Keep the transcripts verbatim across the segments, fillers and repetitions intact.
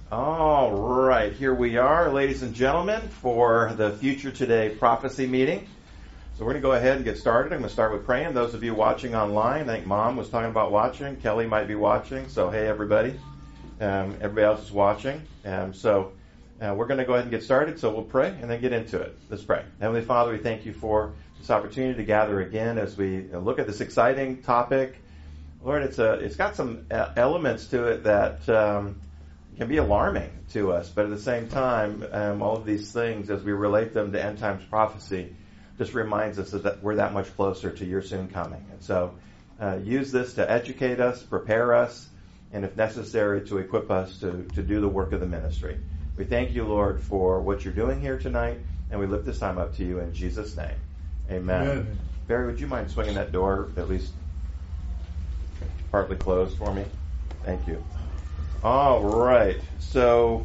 All right, here we are, ladies and gentlemen, for the Future Today prophecy meeting. So we're going to go ahead and get started. I'm going to start with praying. Those of you watching online, I think Mom was talking about watching. Kelly might be watching. So, hey, everybody. Um, everybody else is watching. Um, so uh, we're going to go ahead and get started. So we'll pray and then get into it. Let's pray. Heavenly Father, we thank you for this opportunity to gather again as we look at this exciting topic. Lord, it's a, it's got some elements to it that um, can be alarming to us, but at the same time, um, all of these things, as we relate them to end times prophecy, just reminds us that we're that much closer to your soon coming. And so uh, use this to educate us, prepare us, and if necessary, to equip us to, to do the work of the ministry. We thank you, Lord, for what you're doing here tonight, and we lift this time up to you in Jesus' name. Amen. Amen. Barry, would you mind swinging that door at least partly closed for me? Thank you. All right. So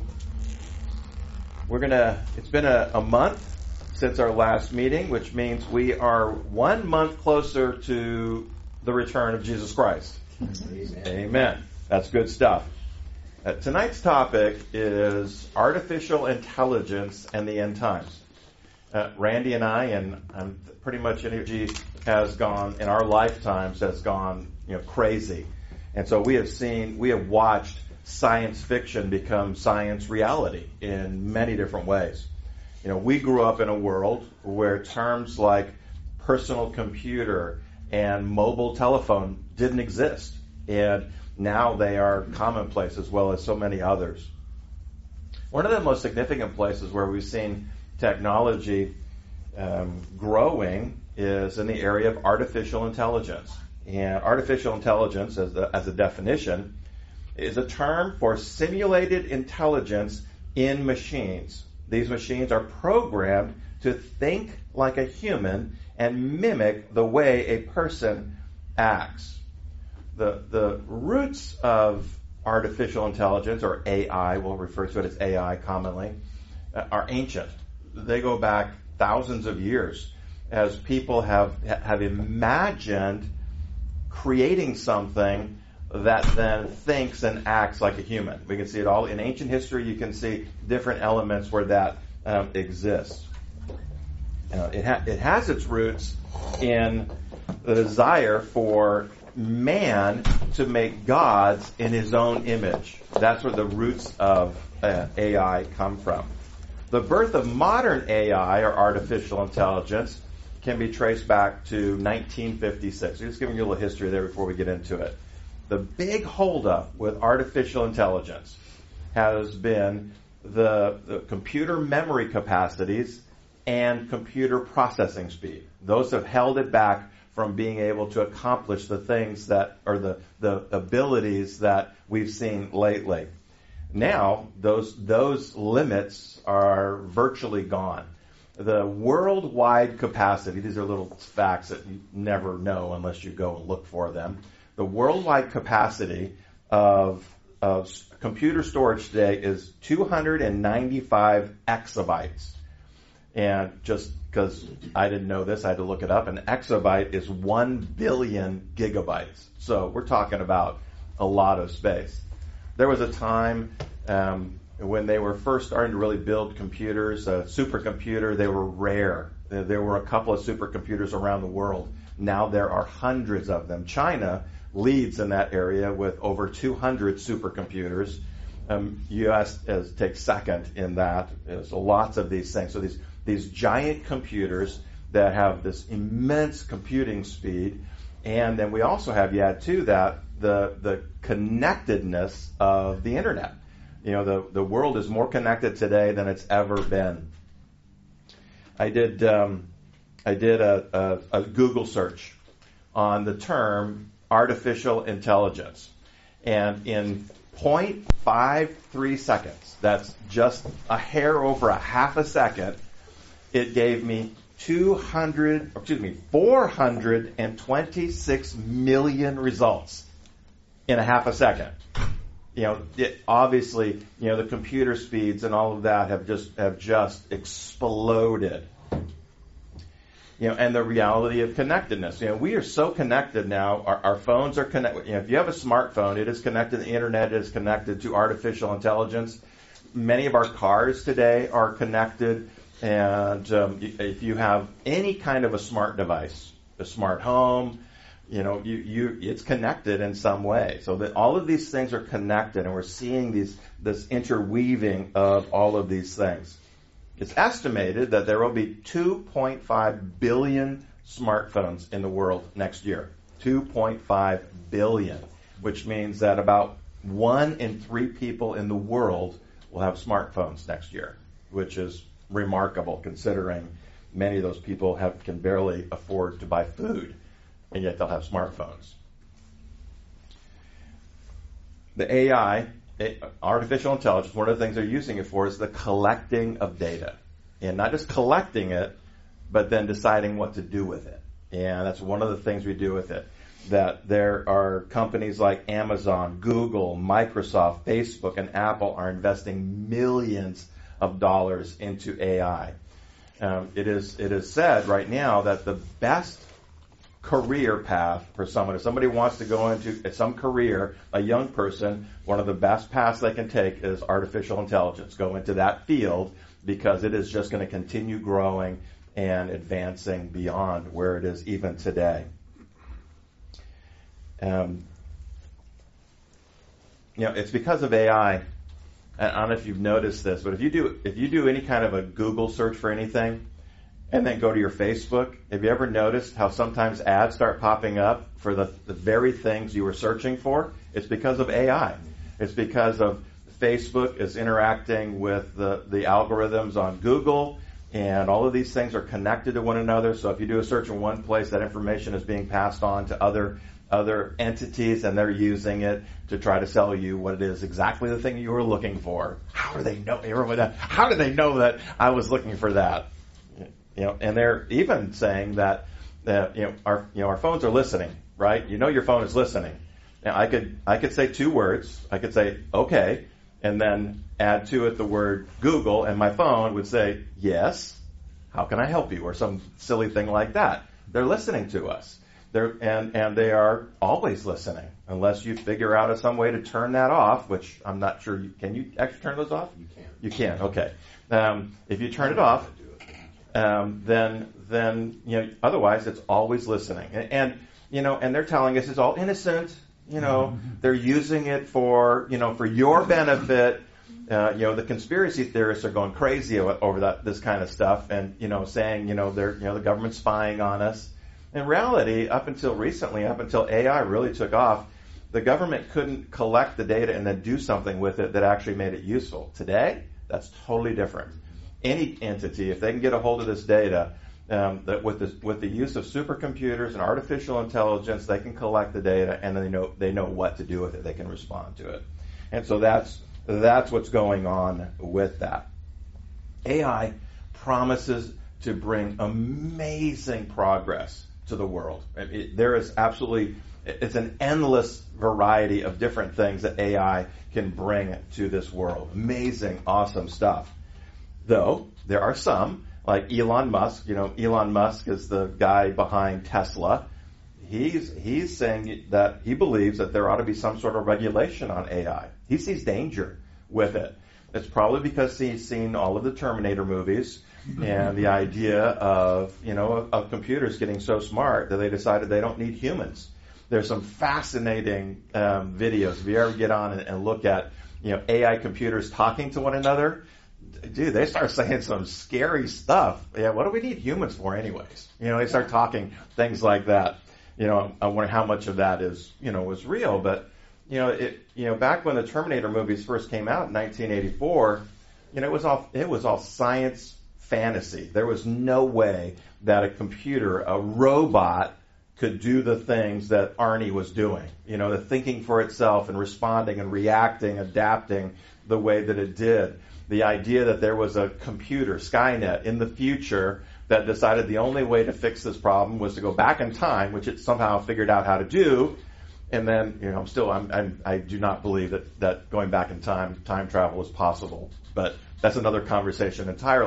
we're going to, it's been a, a month since our last meeting, which means we are one month closer to the return of Jesus Christ. Amen. Amen. That's good stuff. Uh, tonight's topic is artificial intelligence and the end times. Uh, Randy and I, and um, pretty much energy has gone, in our lifetimes, has gone, you know, crazy. And so we have seen, we have watched science fiction become science reality in many different ways. You know, we grew up in a world where terms like personal computer and mobile telephone didn't exist. And now they are commonplace as well as so many others. One of the most significant places where we've seen technology um, growing is in the area of artificial intelligence. And artificial intelligence, as a, as a definition, is a term for simulated intelligence in machines. These machines are programmed to think like a human and mimic the way a person acts. The, the roots of artificial intelligence, or A I, we'll refer to it as A I commonly, uh, are ancient. They go back thousands of years as people have have imagined creating something that then thinks and acts like a human. We can see it all in ancient history. You can see different elements where that um, exists. Uh, it, ha- it has its roots in the desire for man to make gods in his own image. That's where the roots of uh, A I come from. The birth of modern A I, or artificial intelligence, can be traced back to nineteen fifty-six. I'm just giving you a little history there before we get into it. The big holdup with artificial intelligence has been the, the computer memory capacities and computer processing speed. Those have held it back from being able to accomplish the things that, or the, the abilities that we've seen lately. Now, those, those limits are virtually gone. The worldwide capacity, these are little facts that you never know unless you go and look for them. The worldwide capacity of, of computer storage today is two hundred ninety-five exabytes. And just because I didn't know this, I had to look it up. An exabyte is one billion gigabytes. So we're talking about a lot of space. There was a time um, when they were first starting to really build computers, a supercomputer, they were rare. There were a couple of supercomputers around the world. Now there are hundreds of them. China leads in that area with over two hundred supercomputers. Um, U S is, takes second in that. There's lots of these things. So these these giant computers that have this immense computing speed. And then we also have, you add to that, the the connectedness of the internet. You know, the, the world is more connected today than it's ever been. I did um, I did a, a, a Google search on the term artificial intelligence. And in zero point five three seconds, that's just a hair over a half a second, it gave me two hundred, excuse me, four hundred twenty-six million results in a half a second. You know, it, obviously, you know, the computer speeds and all of that have just have just exploded. You know, and the reality of connectedness. You know, we are so connected now. Our, our phones are connected. You know, if you have a smartphone, it is connected to the internet. It is connected to artificial intelligence. Many of our cars today are connected. And um, if you have any kind of a smart device, a smart home, you know, you, you it's connected in some way. So that all of these things are connected, and we're seeing these this interweaving of all of these things. It's estimated that there will be two point five billion smartphones in the world next year. two point five billion, which means that about one in three people in the world will have smartphones next year, which is remarkable considering many of those people have can barely afford to buy food, and yet they'll have smartphones. The A I, artificial intelligence, one of the things they're using it for is the collecting of data. And not just collecting it, but then deciding what to do with it. And that's one of the things we do with it. That there are companies like Amazon, Google, Microsoft, Facebook, and Apple are investing millions of dollars into A I. Um, it is it is said right now that the best career path for someone, if somebody wants to go into some career, a young person, one of the best paths they can take is artificial intelligence. Go into that field because it is just going to continue growing and advancing beyond where it is even today. Um, you know, it's because of A I. I don't know if you've noticed this, but if you do if you do any kind of a Google search for anything, and then go to your Facebook, have you ever noticed how sometimes ads start popping up for the, the very things you were searching for? It's because of A I. It's because of Facebook is interacting with the, the algorithms on Google, and all of these things are connected to one another. So if you do a search in one place, that information is being passed on to other other entities, and they're using it to try to sell you what it is exactly the thing you were looking for. How do they know? How do they know that I was looking for that? You know, and they're even saying that uh, you know our you know our phones are listening, right? You know your phone is listening. Now I could I could say two words. I could say okay, and then add to it the word Google, and my phone would say yes. How can I help you? Or some silly thing like that. They're listening to us. They're, and, and they are always listening, unless you figure out some way to turn that off, which I'm not sure. You, can you actually turn those off? You can. You can, okay. Um, if you turn it off, um, then, then, you know, otherwise it's always listening. And, and, you know, and they're telling us it's all innocent. You know, they're using it for, you know, for your benefit. Uh, you know, the conspiracy theorists are going crazy over, over that, this kind of stuff, and, you know, saying, you know, they're, you know, the government's spying on us. In reality, up until recently, up until A I really took off, the government couldn't collect the data and then do something with it that actually made it useful. Today, that's totally different. Any entity, if they can get a hold of this data, um, that with the with the use of supercomputers and artificial intelligence, they can collect the data and they know they know what to do with it. They can respond to it, and so that's that's what's going on with that. A I promises to bring amazing progress to the world. It, it, there is absolutely, it's an endless variety of different things that A I can bring to this world. Amazing, awesome stuff. Though, there are some, like Elon Musk. You know, Elon Musk is the guy behind Tesla. He's, he's saying that he believes that there ought to be some sort of regulation on A I. He sees danger with it. It's probably because he's seen all of the Terminator movies and the idea of, you know, of, of computers getting so smart that they decided they don't need humans. There's some fascinating um, videos. If you ever get on and, and look at, you know, A I computers talking to one another, dude, they start saying some scary stuff. Yeah, what do we need humans for anyways? You know, they start talking things like that. You know, I wonder how much of that is, you know, was real. But, you know, it, you know, back when the Terminator movies first came out in nineteen eighty-four, you know, it was all, it was all science fantasy. There was no way that a computer, a robot, could do the things that Arnie was doing. You know, the thinking for itself and responding and reacting, adapting the way that it did. The idea that there was a computer, Skynet, in the future that decided the only way to fix this problem was to go back in time, which it somehow figured out how to do. And then, you know, I'm still, I'm, I'm, I do not believe that, that going back in time, time travel is possible. But that's another conversation entirely.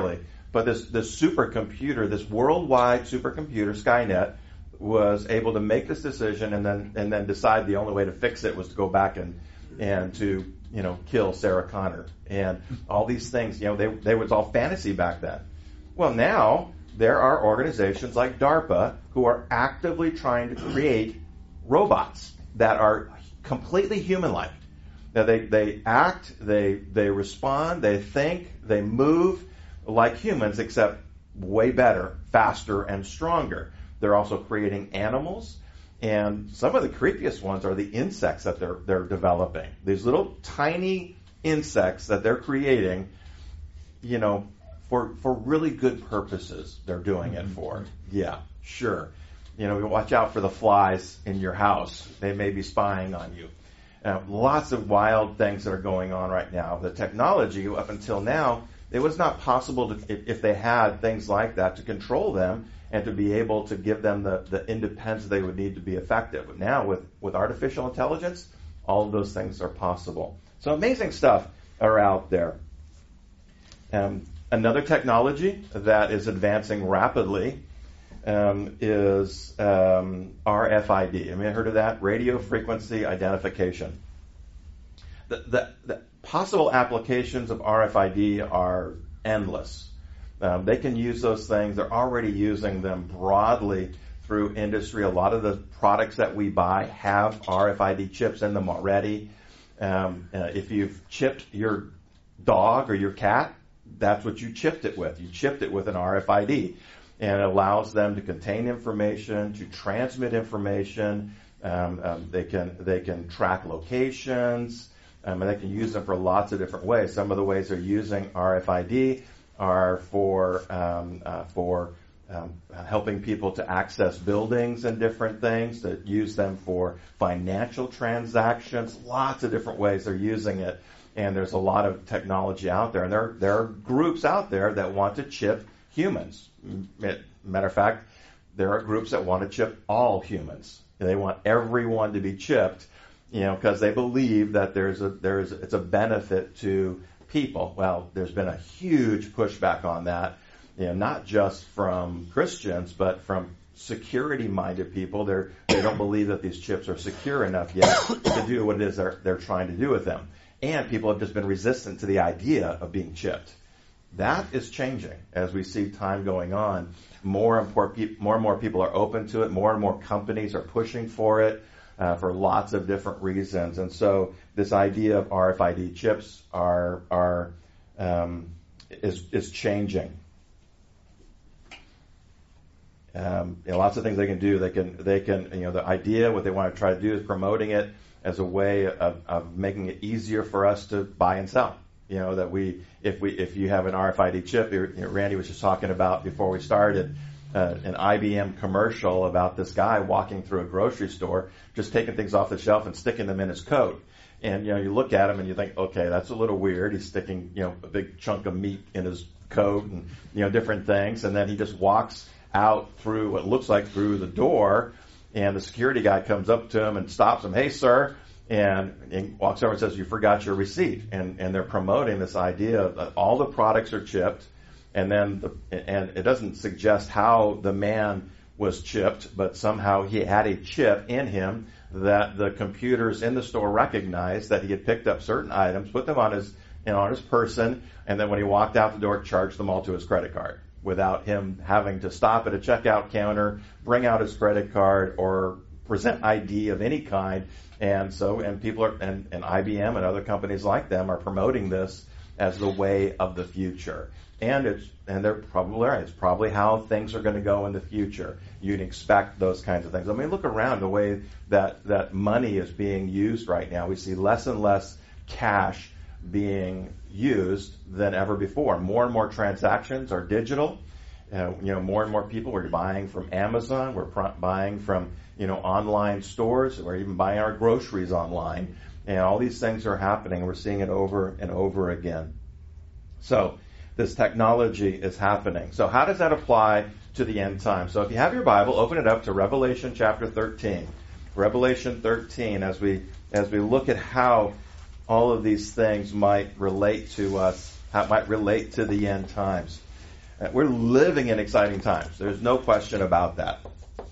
But this, this supercomputer, this worldwide supercomputer, Skynet, was able to make this decision and then and then decide the only way to fix it was to go back and and to you know kill Sarah Connor and all these things. You know, they they was all fantasy back then. Well, now there are organizations like DARPA who are actively trying to create robots that are completely human-like. Now they they act, they they respond, they think, they move like humans, except way better, faster, and stronger. They're also creating animals, and some of the creepiest ones are the insects that they're they're developing. These little tiny insects that they're creating, you know, for for really good purposes. They're doing it for. Yeah, sure. You know, watch out for the flies in your house. They may be spying on you. Uh, lots of wild things that are going on right now. The technology up until now, it was not possible to, if, if they had things like that, to control them and to be able to give them the, the independence they would need to be effective. But now with, with artificial intelligence, all of those things are possible. So amazing stuff are out there. Um, another technology that is advancing rapidly um, is um, R F I D. Have you heard of that? Radio frequency identification. The, the, the possible applications of R F I D are endless. Um, they can use those things. They're already using them broadly through industry. A lot of the products that we buy have R F I D chips in them already. Um, uh, if you've chipped your dog or your cat, that's what you chipped it with. You chipped it with an R F I D. And it allows them to contain information, to transmit information. Um, um, they can they can track locations. Um, and they can use them for lots of different ways. Some of the ways they're using R F I D are for um, uh, for um, helping people to access buildings and different things, that use them for financial transactions, lots of different ways they're using it. And there's a lot of technology out there. And there, there are groups out there that want to chip humans. Matter of fact, there are groups that want to chip all humans. They want everyone to be chipped, you know, because they believe that there's a there's it's a benefit to people. Well, there's been a huge pushback on that, you know, not just from Christians, but from security-minded people. They're, they don't believe that these chips are secure enough yet to do what it is they're, they're trying to do with them. And people have just been resistant to the idea of being chipped. That is changing as we see time going on. More and more, pe- more and more people are open to it. More and more companies are pushing for it. Uh, for lots of different reasons, and so this idea of R F I D chips are are um, is is changing. Um, you know, lots of things they can do. They can they can you know the idea what they want to try to do is promoting it as a way of, of making it easier for us to buy and sell. You know that we if we if you have an R F I D chip, you know, Randy was just talking about before we started. Uh, an I B M commercial about this guy walking through a grocery store, just taking things off the shelf and sticking them in his coat. And, you know, you look at him and you think, okay, that's a little weird. He's sticking, you know, a big chunk of meat in his coat and, you know, different things. And then he just walks out through what looks like through the door. And the security guy comes up to him and stops him. Hey, sir. And, and walks over and says, you forgot your receipt. And, and they're promoting this idea that all the products are chipped. And then, the, and it doesn't suggest how the man was chipped, but somehow he had a chip in him that the computers in the store recognized that he had picked up certain items, put them on his, you know, on his person, and then when he walked out the door, charged them all to his credit card without him having to stop at a checkout counter, bring out his credit card, or present I D of any kind. And so, and people are, and, and I B M and other companies like them are promoting this as the way of the future. And it's and they're probably right. It's probably how things are going to go in the future. You'd expect those kinds of things. I mean, look around the way that, that money is being used right now. We see less and less cash being used than ever before. More and more transactions are digital. Uh, you know, more and more people are buying from Amazon. We're pr- buying from, you know, online stores. We're even buying our groceries online. And all these things are happening. We're seeing it over and over again. So this technology is happening. So how does that apply to the end time? So if you have your Bible, open it up to Revelation chapter thirteen. Revelation thirteen, as we as we look at how all of these things might relate to us, how it might relate to the end times. Uh, we're living in exciting times. There's no question about that.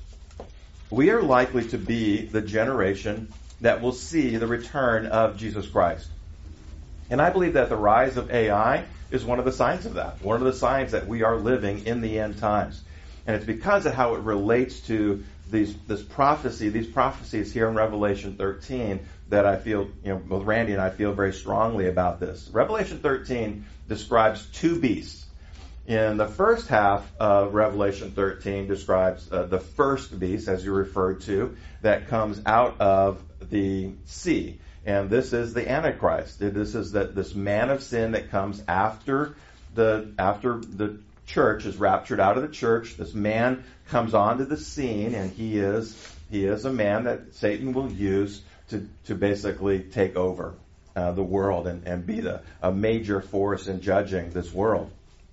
We are likely to be the generation that will see the return of Jesus Christ. And I believe that the rise of A I is one of the signs of that. One of the signs that we are living in the end times. And it's because of how it relates to these, this prophecy, these prophecies here in Revelation thirteen that I feel, you know, both Randy and I feel very strongly about this. Revelation thirteen describes two beasts. In the first half of Revelation thirteen describes uh, the first beast, as you referred to, that comes out of the sea. And this is the Antichrist. This is that this man of sin that comes after the after the church is raptured out of the church. This man comes onto the scene, and he is he is a man that Satan will use to to basically take over uh, the world and, and be the a major force in judging this world.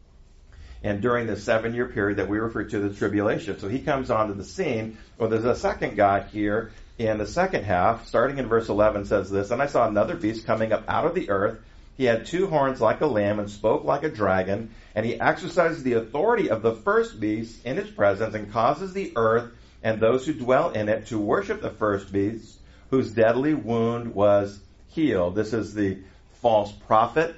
And during the seven-year period that we refer to, the tribulation. So he comes onto the scene. Well, there's a second guy here in the second half, starting in verse eleven, says this, "And I saw another beast coming up out of the earth. He had two horns like a lamb and spoke like a dragon. And he exercises the authority of the first beast in his presence and causes the earth and those who dwell in it to worship the first beast, whose deadly wound was healed." This is the false prophet.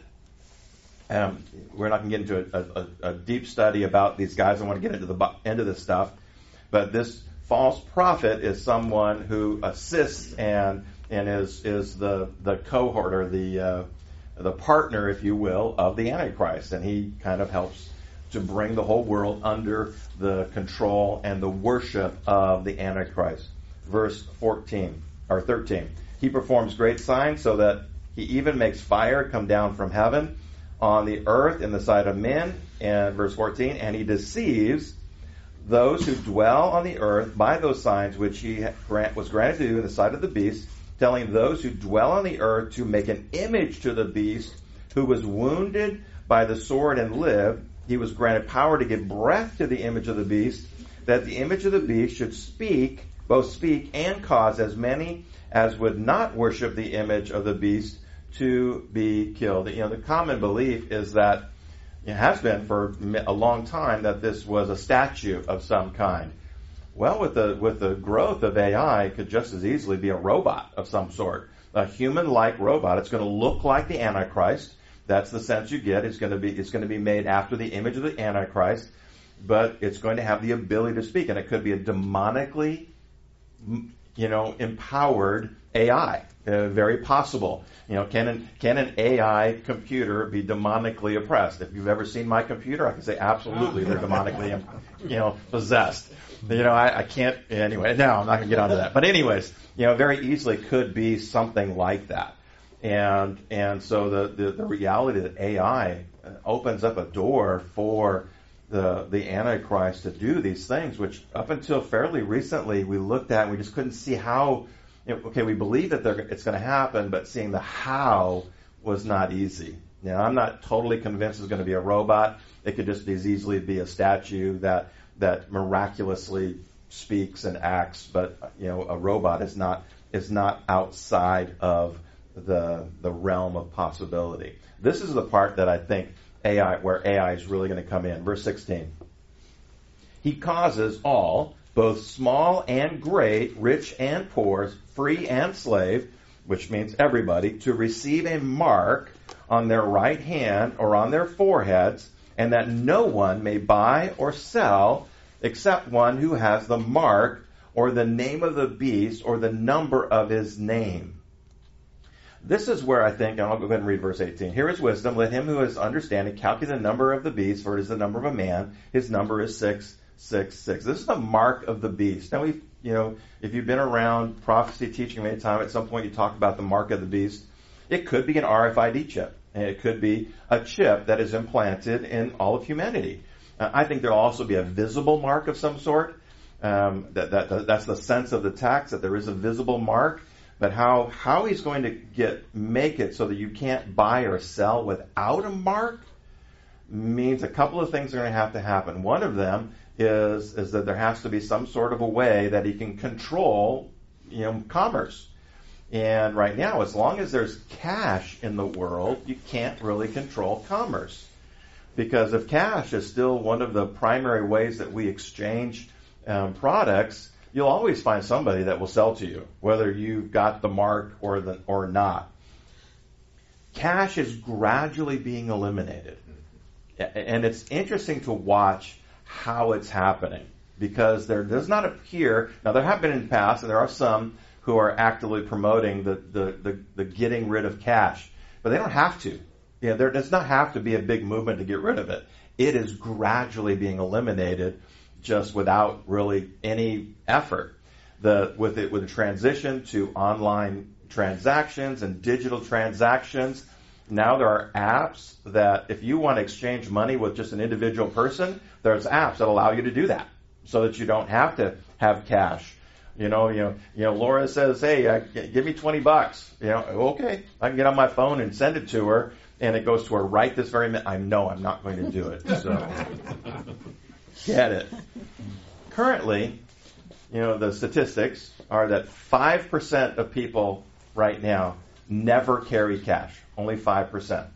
Um, we're not going to get into a, a, a deep study about these guys. I want to get into the end of this stuff. But this false prophet is someone who assists and and is is the the cohort or the uh, the partner, if you will, of the Antichrist, and he kind of helps to bring the whole world under the control and the worship of the Antichrist. Verse fourteen or thirteen. "He performs great signs, so that he even makes fire come down from heaven on the earth in the sight of men." And verse fourteen, "And he deceives those who dwell on the earth by those signs which he grant, was granted to do in the sight of the beast, telling those who dwell on the earth to make an image to the beast who was wounded by the sword and lived. He was granted power to give breath to the image of the beast, that the image of the beast should speak, both speak and cause as many as would not worship the image of the beast to be killed." You know, the common belief is that, it has been for a long time, that this was a statue of some kind. Well, with the with the growth of A I, it could just as easily be a robot of some sort, a human-like robot. It's going to look like the Antichrist. That's the sense you get. It's going to be it's going to be made after the image of the Antichrist, but it's going to have the ability to speak, and it could be a demonically, you know, empowered A I. Uh, very possible. You know, can an, can an A I computer be demonically oppressed? If you've ever seen my computer, I can say absolutely they're demonically, you know, possessed. You know, I, I can't, anyway, no, I'm not going to get onto that. But anyways, you know, very easily could be something like that. And and so the, the, the reality that A I opens up a door for the the Antichrist to do these things, which up until fairly recently we looked at and we just couldn't see how. Okay, we believe that it's going to happen, but seeing the how was not easy. Now, I'm not totally convinced it's going to be a robot. It could just as easily be a statue that that miraculously speaks and acts, but you know, a robot is not is not outside of the the realm of possibility. This is the part that I think A I, where A I is really going to come in. Verse sixteen. "He causes all, both small and great, rich and poor, free and slave," which means everybody, "to receive a mark on their right hand or on their foreheads, and that no one may buy or sell except one who has the mark or the name of the beast or the number of his name." This is where I think, and I'll go ahead and read verse eighteen. "Here is wisdom. Let him who has understanding calculate the number of the beast, for it is the number of a man. His number is six. Six, six. This is the mark of the beast. Now, we, you know, if you've been around prophecy teaching many times, at some point you talk about the mark of the beast. It could be an R F I D chip. And it could be a chip that is implanted in all of humanity. Uh, I think there will also be a visible mark of some sort. Um, that, that that's the sense of the text, that there is a visible mark. But how how he's going to get make it so that you can't buy or sell without a mark means a couple of things are going to have to happen. One of them is is that there has to be some sort of a way that he can control, you know, commerce. And right now, as long as there's cash in the world, you can't really control commerce. Because if cash is still one of the primary ways that we exchange um, products, you'll always find somebody that will sell to you, whether you've got the mark or the, or not. Cash is gradually being eliminated. And it's interesting to watch how it's happening, because there does not appear, now there have been in the past, and there are some who are actively promoting the, the, the, the getting rid of cash, but they don't have to. You know, there does not have to be a big movement to get rid of it. It is gradually being eliminated just without really any effort. The, with it, with the transition to online transactions and digital transactions, now there are apps that if you want to exchange money with just an individual person, there's apps that allow you to do that so that you don't have to have cash. You know, you know, you know, Laura says, hey, uh, give me twenty bucks. You know, okay, I can get on my phone and send it to her, and it goes to her right this very minute. I know I'm not going to do it. So get it. Currently, you know, the statistics are that five percent of people right now never carry cash. Only five percent.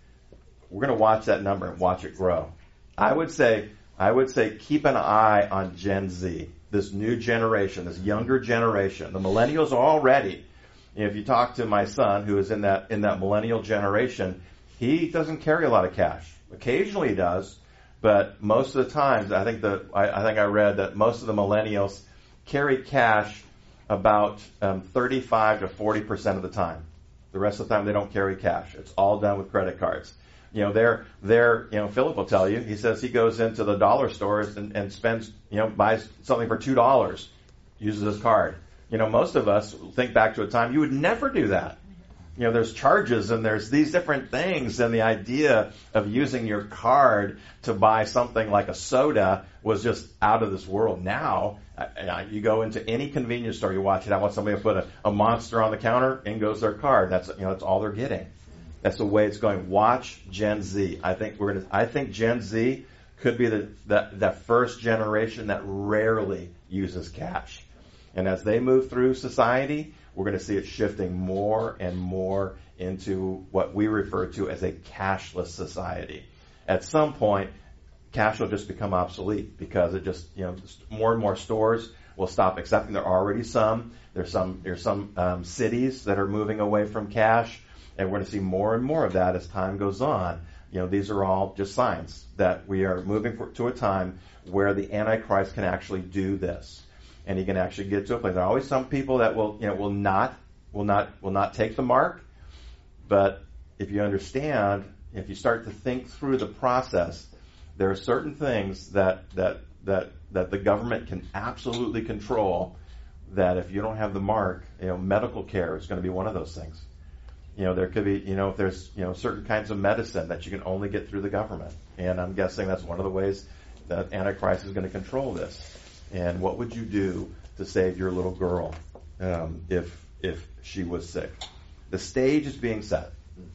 We're going to watch that number and watch it grow. I would say, I would say keep an eye on Gen Z, this new generation, this younger generation. The millennials are already, you know, if you talk to my son who is in that, in that millennial generation, he doesn't carry a lot of cash. Occasionally he does, but most of the times, I think the, I, I think I read that most of the millennials carry cash about um, thirty-five to forty percent of the time. The rest of the time they don't carry cash. It's all done with credit cards. You know, they're, they're, you know, Philip will tell you, he says he goes into the dollar stores and, and spends, you know, buys something for two dollars, uses his card. You know, most of us think back to a time you would never do that. You know, there's charges and there's these different things, and the idea of using your card to buy something like a soda was just out of this world. Now, uh, you go into any convenience store, you watch it. I want somebody to put a, a Monster on the counter, in goes their card. That's, you know, that's all they're getting. That's the way it's going. Watch Gen Z. I think we're gonna. I think Gen Z could be the the, the first generation that rarely uses cash, and as they move through society, we're going to see it shifting more and more into what we refer to as a cashless society. At some point, cash will just become obsolete because it just, you know, more and more stores will stop accepting. There are already some. There's some, there's some um, cities that are moving away from cash, and we're going to see more and more of that as time goes on. You know, these are all just signs that we are moving for, to a time where the Antichrist can actually do this. And he can actually get to a place. There are always some people that will, you know, will not, will not, will not take the mark. But if you understand, if you start to think through the process, there are certain things that that that that the government can absolutely control. That if you don't have the mark, you know, medical care is going to be one of those things. You know, there could be, you know, if there's, you know, certain kinds of medicine that you can only get through the government. And I'm guessing that's one of the ways that Antichrist is going to control this. And what would you do to save your little girl um, if if she was sick? The stage is being set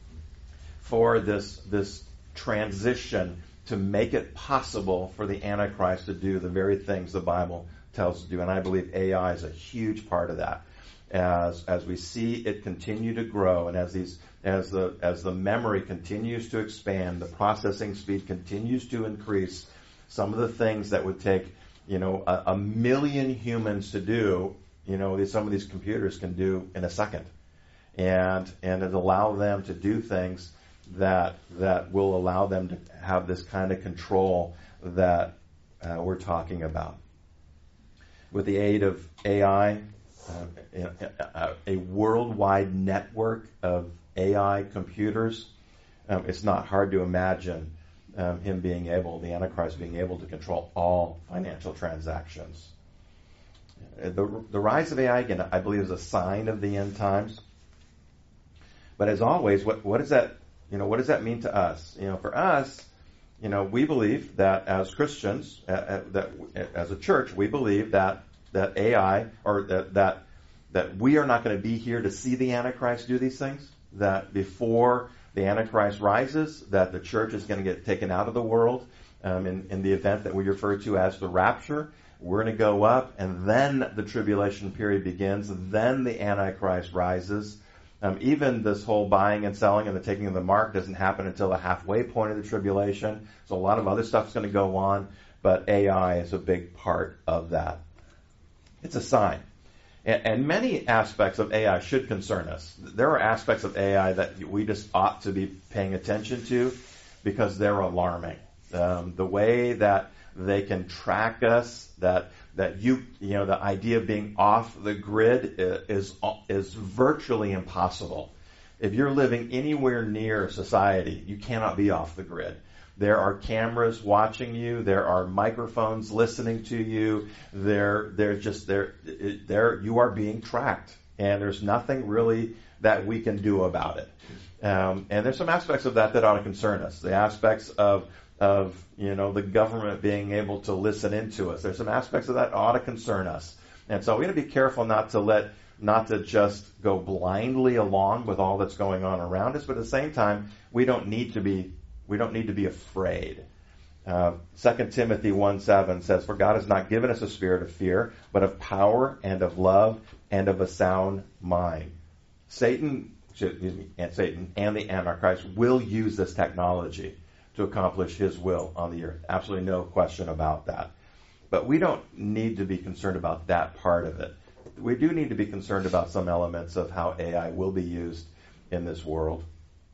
for this this transition to make it possible for the Antichrist to do the very things the Bible tells us to do. And I believe A I is a huge part of that. As as we see it continue to grow, and as these as the as the memory continues to expand, the processing speed continues to increase. Some of the things that would take, you know, a, a million humans to do, you know, some of these computers can do in a second, and and it allow them to do things that that will allow them to have this kind of control that uh, we're talking about. With the aid of A I, uh, a, a worldwide network of A I computers, um, it's not hard to imagine Um, him being able, the Antichrist being able to control all financial transactions. The, the rise of A I, again, I believe is a sign of the end times. But as always, what, what does that, you know, what does that mean to us? You know, for us, you know, we believe that as Christians, uh, uh, that as a church, we believe that that A I or that that that we are not going to be here to see the Antichrist do these things. That before the Antichrist rises, that the church is going to get taken out of the world um, in, in the event that we refer to as the rapture. We're going to go up, and then the tribulation period begins. Then the Antichrist rises. Um, even this whole buying and selling and the taking of the mark doesn't happen until the halfway point of the tribulation. So a lot of other stuff's going to go on, but A I is a big part of that. It's a sign. And, and many aspects of A I should concern us. There are aspects of A I that we just ought to be paying attention to because they're alarming. Um, the way that they can track us, that that you you know the idea of being off the grid is is virtually impossible. If you're living anywhere near society, you cannot be off the grid. There are cameras watching you. There are microphones listening to you. There, they're just there. There, you are being tracked, and there's nothing really that we can do about it. Um, and there's some aspects of that that ought to concern us. The aspects of of you know the government being able to listen into us. There's some aspects of that ought to concern us. And so we got to be careful not to let not to just go blindly along with all that's going on around us, but at the same time, we don't need to be we don't need to be afraid. Uh, Second Timothy one seven says, "For God has not given us a spirit of fear, but of power and of love and of a sound mind." Satan, excuse me, and Satan and the Antichrist will use this technology to accomplish his will on the earth. Absolutely no question about that. But we don't need to be concerned about that part of it. We do need to be concerned about some elements of how A I will be used in this world.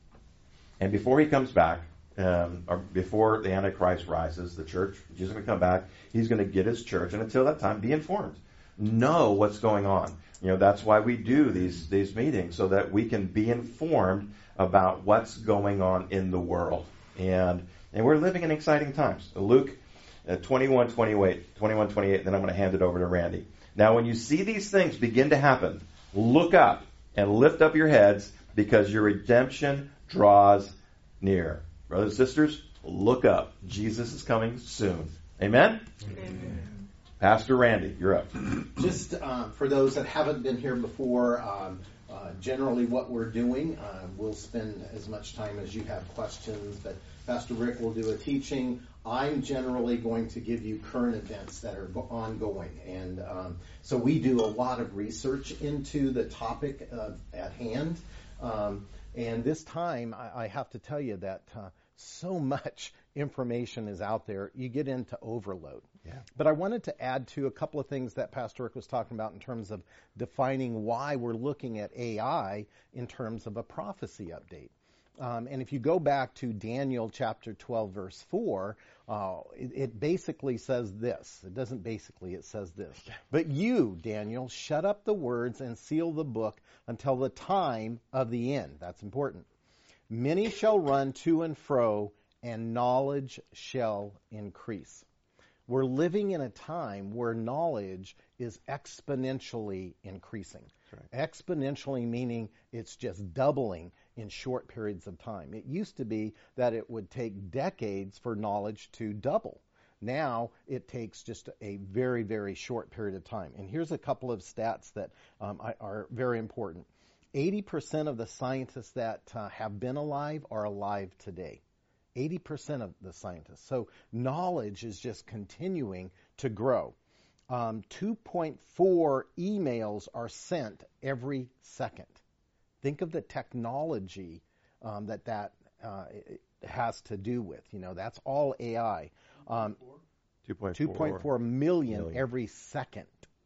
And before he comes back, um, or before the Antichrist rises, the church, Jesus is going to come back, he's going to get his church, and until that time, be informed. Know what's going on. You know, that's why we do these, these meetings, so that we can be informed about what's going on in the world. And and we're living in exciting times. Luke uh, twenty-one twenty-eight, twenty-one twenty-eight, then I'm going to hand it over to Randy. Now, when you see these things begin to happen, look up and lift up your heads, because your redemption draws near. Brothers and sisters, look up. Jesus is coming soon. Amen? Amen. Pastor Randy, you're up. Just uh, for those that haven't been here before, um, uh, generally what we're doing, uh, we'll spend as much time as you have questions, but Pastor Rick will do a teaching. I'm generally going to give you current events that are ongoing. And um, so we do a lot of research into the topic uh, at hand. Um, and this time, I, I have to tell you that uh, so much information is out there, you get into overload. Yeah. But I wanted to add to a couple of things that Pastor Rick was talking about in terms of defining why we're looking at A I in terms of a prophecy update. Um, and if you go back to Daniel chapter twelve, verse four, uh, it, it basically says this. It doesn't basically, it says this. "But you, Daniel, shut up the words and seal the book until the time of the end." That's important. "Many shall run to and fro, and knowledge shall increase." We're living in a time where knowledge is exponentially increasing. Right. Exponentially meaning it's just doubling in short periods of time. It used to be that it would take decades for knowledge to double. Now it takes just a very, very short period of time. And here's a couple of stats that um, are very important. eighty percent of the scientists that uh, have been alive are alive today. eighty percent of the scientists. So knowledge is just continuing to grow. Um, two point four emails are sent every second. Think of the technology um, that that uh, has to do with. You know, that's all A I. Um, two point four million, million every second.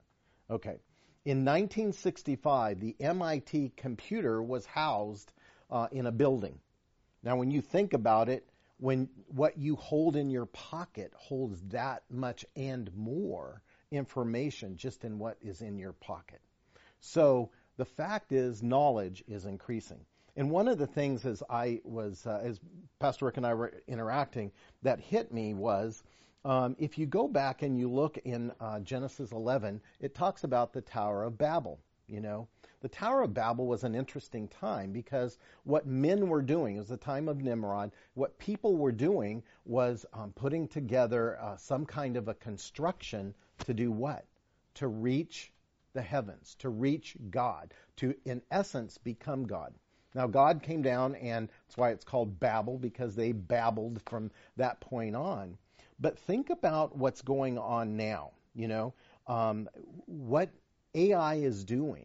Okay. In nineteen sixty-five, the M I T computer was housed uh, in a building. Now, when you think about it, when what you hold in your pocket holds that much and more information just in what is in your pocket. So the fact is, knowledge is increasing. And one of the things as I was, uh, as Pastor Rick and I were interacting, that hit me was, um, if you go back and you look in uh, Genesis eleven, it talks about the Tower of Babel. You know, the Tower of Babel was an interesting time because what men were doing, it was the time of Nimrod, what people were doing was um, putting together uh, some kind of a construction to do what? To reach the heavens, to reach God, to, in essence, become God. Now, God came down, and that's why it's called Babel, because they babbled from that point on. But think about what's going on now, you know. Um, what A I is doing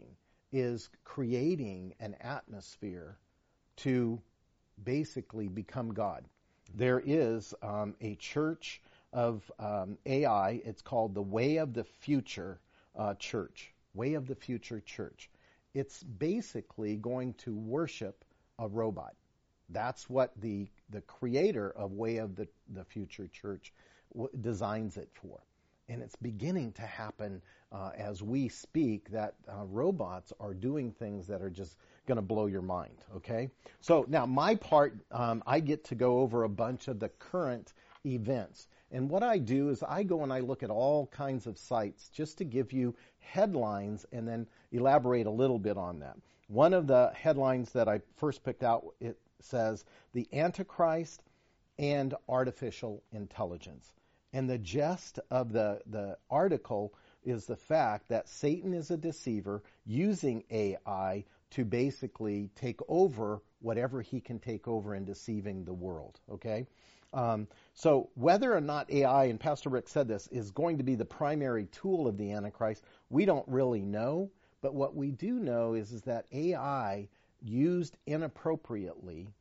is creating an atmosphere to basically become God. There is um, a church of um, A I. It's called the Way of the Future uh, Church. Way of the Future Church. It's basically going to worship a robot. That's what the the creator of Way of the, the Future Church w- designs it for. And it's beginning to happen uh, as we speak, that uh, robots are doing things that are just going to blow your mind, okay? So now my part, um, I get to go over a bunch of the current events. And what I do is I go and I look at all kinds of sites just to give you headlines and then elaborate a little bit on that. One of the headlines that I first picked out, it says, the Antichrist and artificial intelligence. And the gist of the, the article is the fact that Satan is a deceiver using A I to basically take over whatever he can take over in deceiving the world, okay? Um, so whether or not A I, and Pastor Rick said this, is going to be the primary tool of the Antichrist, we don't really know. But what we do know is, is that A I used inappropriately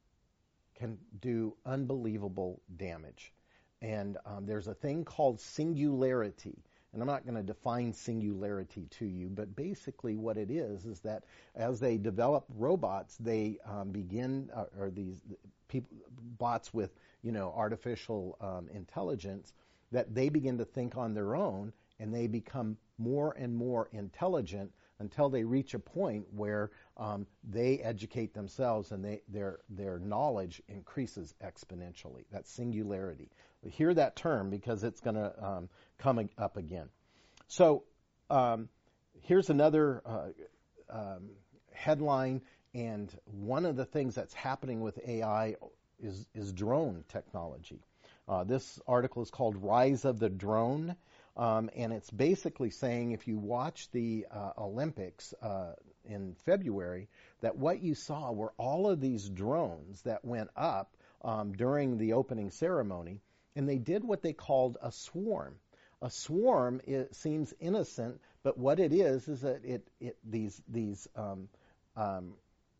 can do unbelievable damage. And um, there's a thing called singularity. And I'm not going to define singularity to you, but basically what it is is that as they develop robots, they um, begin, uh, or these people, bots with, you know, artificial um, intelligence, that they begin to think on their own, and they become more and more intelligent until they reach a point where um, they educate themselves and they, their their knowledge increases exponentially. That's singularity. Hear that term because it's going to um, come up again. So um, here's another uh, um, headline, and one of the things that's happening with A I is, is drone technology. Uh, this article is called Rise of the Drone. Um, and it's basically saying, if you watch the uh, Olympics uh, in February, that what you saw were all of these drones that went up um, during the opening ceremony, and they did what they called a swarm. A swarm, it seems innocent, but what it is is that it, it these these um, um,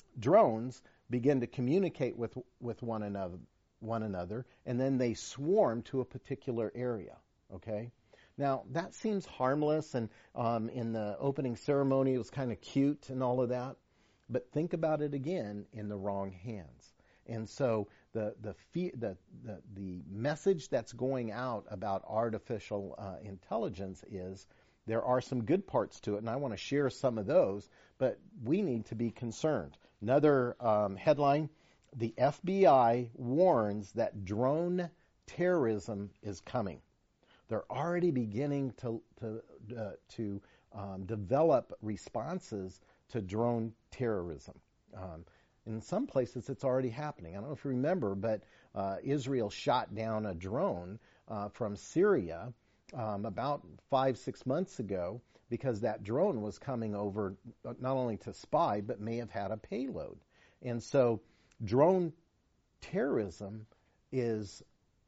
drones begin to communicate with with one another, one another, and then they swarm to a particular area. Okay. Now, that seems harmless, and um, in the opening ceremony it was kind of cute and all of that, but think about it again in the wrong hands. And so the the the the, the message that's going out about artificial uh, intelligence is there are some good parts to it, and I want to share some of those, but we need to be concerned. Another um, headline, the F B I warns that drone terrorism is coming. They're already beginning to to uh, to um, develop responses to drone terrorism. Um, in some places, it's already happening. I don't know if you remember, but uh, Israel shot down a drone uh, from Syria um, about five, six months ago because that drone was coming over not only to spy, but may have had a payload. And so drone terrorism is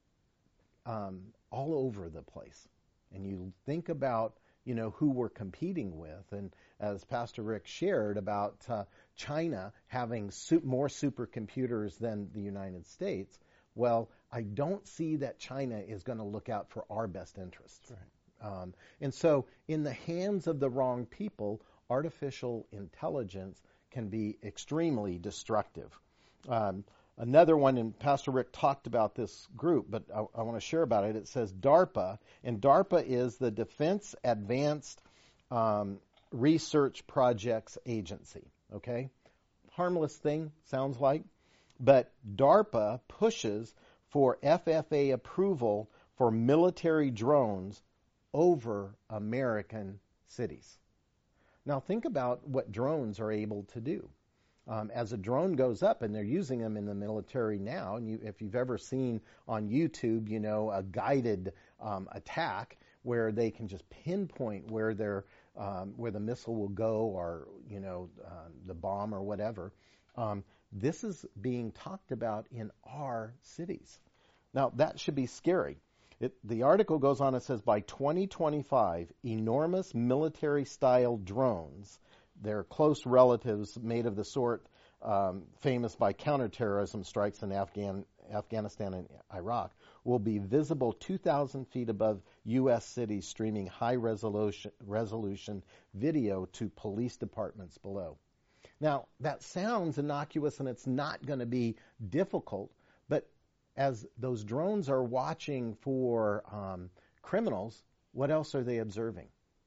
Um, all over the place. And you think about, you know, who we're competing with. And as Pastor Rick shared about uh, China having su- more supercomputers than the United States, well, I don't see that China is going to look out for our best interests. Right. Um, and so in the hands of the wrong people, artificial intelligence can be extremely destructive. Um, Another one, and Pastor Rick talked about this group, but I, I want to share about it. It says DARPA, and DARPA is the Defense Advanced um, Research Projects Agency. Okay? Harmless thing, sounds like. But DARPA pushes for F F A approval for military drones over American cities. Now think about what drones are able to do. Um, as a drone goes up, and they're using them in the military now, and you, if you've ever seen on YouTube, you know, a guided um, attack where they can just pinpoint where their um, where the missile will go, or you know, uh, the bomb or whatever. Um, this is being talked about in our cities. Now that should be scary. It, the article goes on and says by twenty twenty-five, enormous military-style drones their close relatives, made of the sort um, famous by counterterrorism strikes in Afghan, Afghanistan and Iraq, will be visible two thousand feet above U S cities, streaming high-resolution resolution video to police departments below. Now, that sounds innocuous, and it's not going to be difficult, but as those drones are watching for um, criminals, what else are they observing?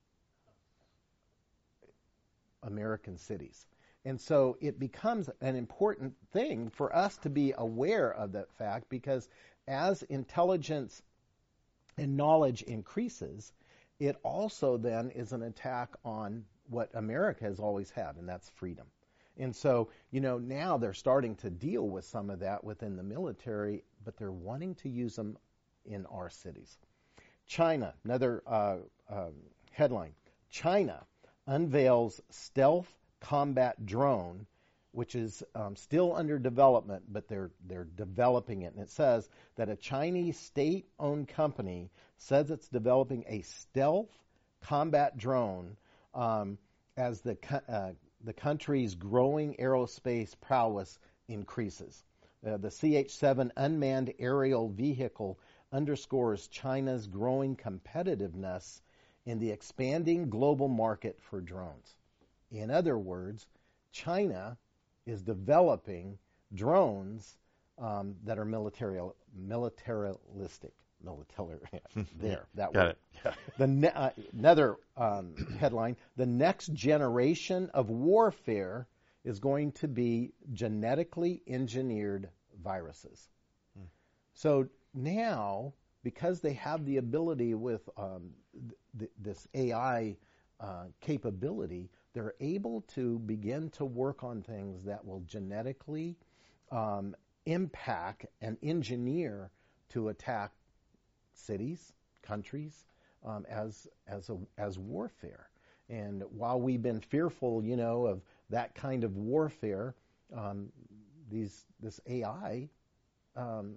American cities. And so it becomes an important thing for us to be aware of that fact, because as intelligence and knowledge increases, it also then is an attack on what America has always had, and that's freedom. And so, you know, now they're starting to deal with some of that within the military, but they're wanting to use them in our cities. China, another uh, uh, headline. China unveils stealth combat drone, which is um, still under development, but they're they're developing it. And it says that a Chinese state-owned company says it's developing a stealth combat drone um, as the uh, the country's growing aerospace prowess increases. Uh, the C H seven unmanned aerial vehicle underscores China's growing competitiveness in the expanding global market for drones. In other words, China is developing drones um, that are military, militaristic. Military, there, that Got word. it. The ne- uh, another um, headline: the next generation of warfare is going to be genetically engineered viruses. Hmm. So now, because they have the ability with um, th- this A I uh, capability, they're able to begin to work on things that will genetically um, impact and engineer to attack cities, countries, um, as as a, as warfare. And while we've been fearful, you know, of that kind of warfare, um, these this A I um,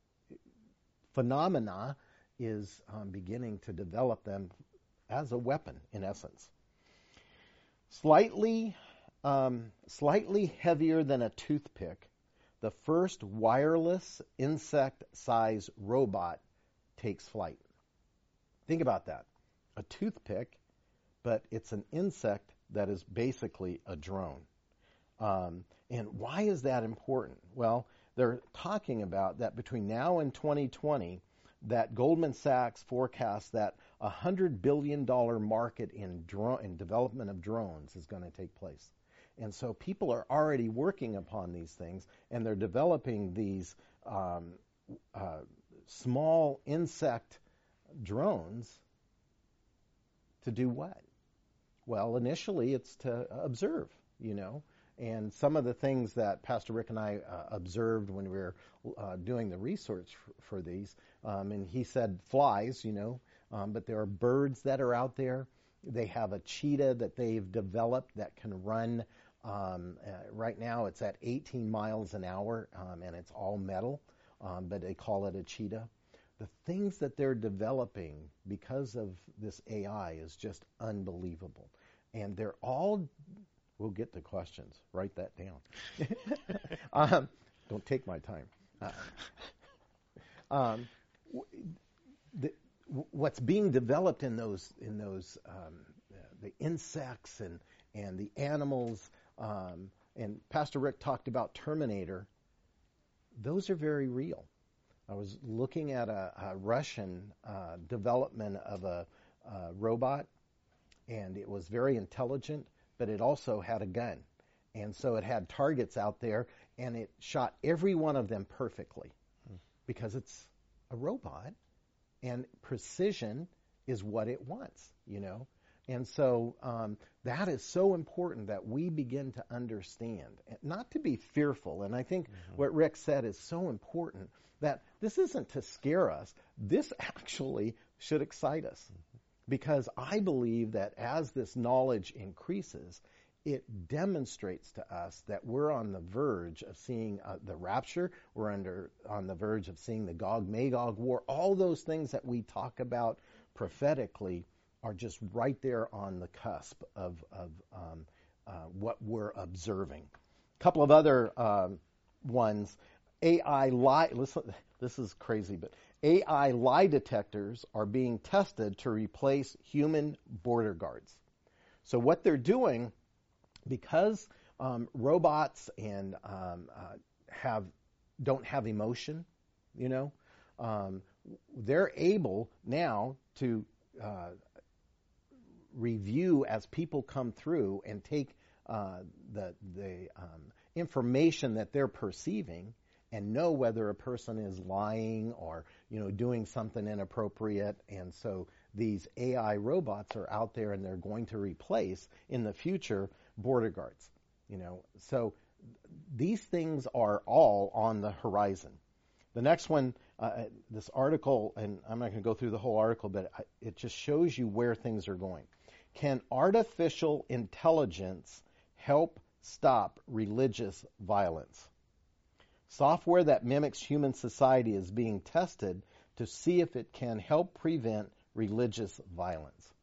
phenomena is um, beginning to develop them as a weapon, in essence. Slightly, um, slightly heavier than a toothpick, the first wireless insect-sized robot takes flight. Think about that. A toothpick, but it's an insect that is basically a drone. Um, and why is that important? Well, they're talking about that between now and twenty twenty, that Goldman Sachs forecasts that a one hundred billion dollars market in, drone, in development of drones is going to take place. And so people are already working upon these things, and they're developing these um, uh, small insect drones to do what? Well, initially it's to observe, you know. And some of the things that Pastor Rick and I uh, observed when we were uh, doing the research for, for these, um, and he said flies, you know, um, but there are birds that are out there. They have a cheetah that they've developed that can run. Um, uh, right now it's at eighteen miles an hour, um, and it's all metal, um, but they call it a cheetah. The things that they're developing because of this A I is just unbelievable. And they're all... We'll get to questions. Write that down. um, don't take my time. Uh, um, the, what's being developed in those in those um, uh, the insects and and the animals, um, and Pastor Rick talked about Terminator. Those are very real. I was looking at a, a Russian uh, development of a, a robot, and it was very intelligent, but it also had a gun. And so it had targets out there, and it shot every one of them perfectly hmm. because it's a robot, and precision is what it wants, you know. And so um, that is so important that we begin to understand, not to be fearful. And I think mm-hmm. what Rick said is so important, that this isn't to scare us. This actually should excite us. Mm-hmm. Because I believe that as this knowledge increases, it demonstrates to us that we're on the verge of seeing uh, the rapture. We're under on the verge of seeing the Gog-Magog war. All those things that we talk about prophetically are just right there on the cusp of, of um, uh, what we're observing. A couple of other um, ones. A I lie. Listen, this is crazy, but A I lie detectors are being tested to replace human border guards. So what they're doing, because um, robots and um, uh, have don't have emotion, you know, um, they're able now to uh, review as people come through and take uh, the the um, information that they're perceiving and know whether a person is lying or, you know, doing something inappropriate. And so these A I robots are out there, and they're going to replace in the future border guards. You know, so these things are all on the horizon. The next one, uh, this article, and I'm not going to go through the whole article, but it just shows you where things are going. Can artificial intelligence help stop religious violence? Software that mimics human society is being tested to see if it can help prevent religious violence.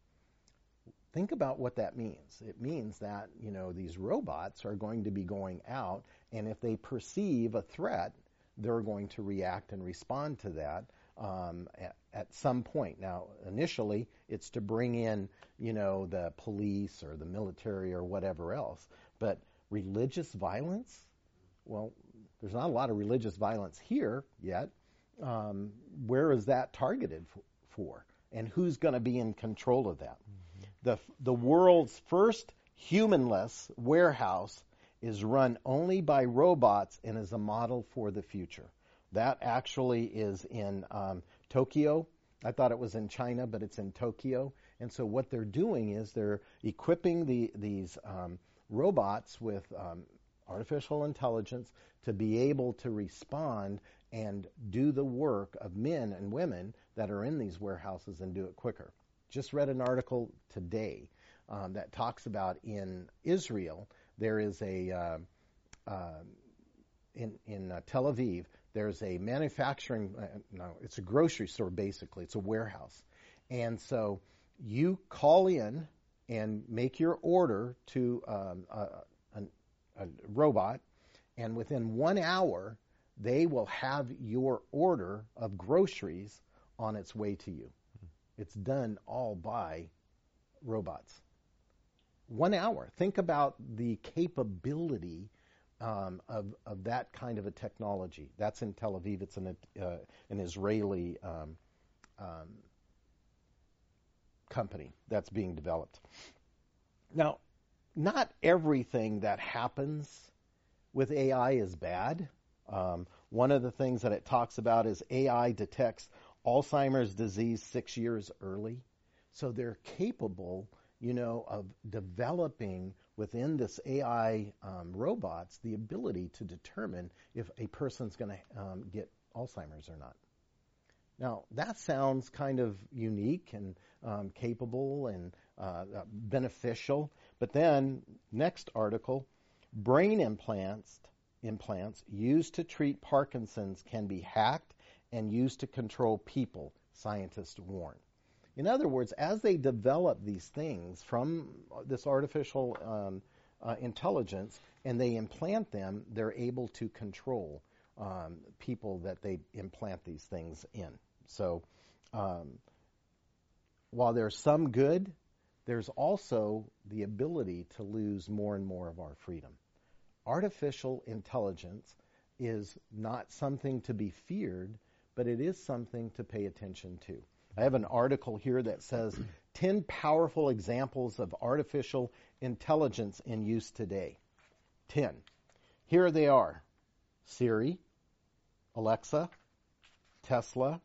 Think about what that means. It means that, you know, these robots are going to be going out, and if they perceive a threat, they're going to react and respond to that um, at, at some point. Now, initially, it's to bring in, you know, the police or the military or whatever else. But religious violence? Well, there's not a lot of religious violence here yet. Um, where is that targeted f- for? And who's going to be in control of that? Mm-hmm. The the world's first humanless warehouse is run only by robots and is a model for the future. That actually is in um, Tokyo. I thought it was in China, but it's in Tokyo. And so what they're doing is they're equipping the these um, robots with um, artificial intelligence to be able to respond and do the work of men and women that are in these warehouses and do it quicker. Just read an article today um, that talks about in Israel, there is a, uh, uh, in, in uh, Tel Aviv, there's a manufacturing, uh, no, it's a grocery store basically, it's a warehouse. And so you call in and make your order to um, a, a, a robot, and within one hour, they will have your order of groceries on its way to you. It's done all by robots. One hour. Think about the capability um, of, of that kind of a technology. That's in Tel Aviv. It's an, uh, an Israeli um, um, company that's being developed. Now, not everything that happens with A I is bad. Um, one of the things that it talks about is A I detects Alzheimer's disease six years early. So they're capable, you know, of developing within this A I um, robots the ability to determine if a person's going to um, get Alzheimer's or not. Now, that sounds kind of unique and um, capable and uh, beneficial. But then, next article, brain implants implants used to treat Parkinson's can be hacked and used to control people, scientists warn. In other words, as they develop these things from this artificial um, uh, intelligence and they implant them, they're able to control um, people that they implant these things in. So um, while there's some good, there's also the ability to lose more and more of our freedom. Artificial intelligence is not something to be feared, but it is something to pay attention to. I have an article here that says ten powerful examples of artificial intelligence in use today. ten. Here they are. Siri, Alexa, Tesla,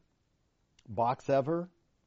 BoxEver,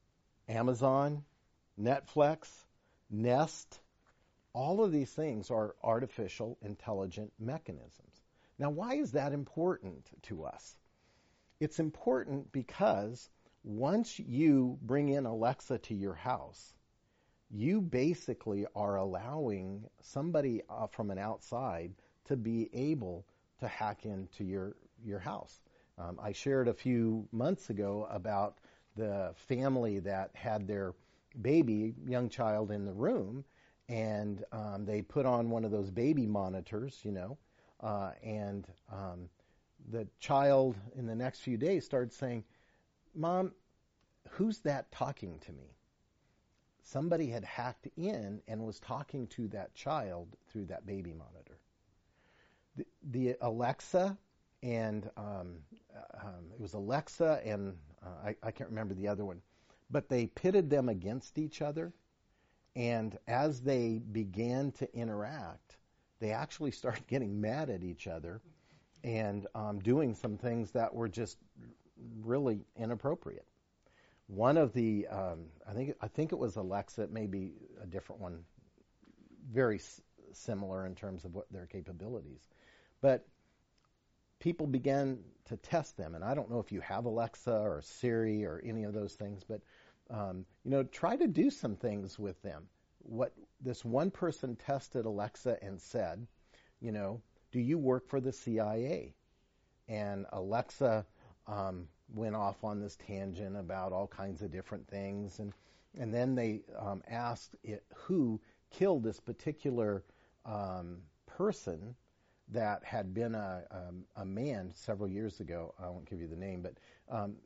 Amazon, Netflix, Nest. All of these things are artificial intelligent mechanisms. Now, why is that important to us? It's important because once you bring in Alexa to your house, you basically are allowing somebody uh, from an outside to be able to hack into your, your house. Um, I shared a few months ago about the family that had their baby, young child, in the room, and um, they put on one of those baby monitors, you know, uh, and um, the child in the next few days started saying, "Mom, who's that talking to me?" Somebody had hacked in and was talking to that child through that baby monitor. The, the Alexa and um, um, it was Alexa and uh, I, I can't remember the other one, but they pitted them against each other. And as they began to interact, they actually started getting mad at each other and um, doing some things that were just really inappropriate. One of the, um, I think, I think it was Alexa. It may be a different one, very s- similar in terms of what their capabilities. But people began to test them, and I don't know if you have Alexa or Siri or any of those things, but um, you know, try to do some things with them. What this one person tested Alexa and said, you know, do you work for the C I A? And Alexa um, went off on this tangent about all kinds of different things, and and then they um, asked it who killed this particular um, person that had been a, um, a man several years ago. I won't give you the name, but um,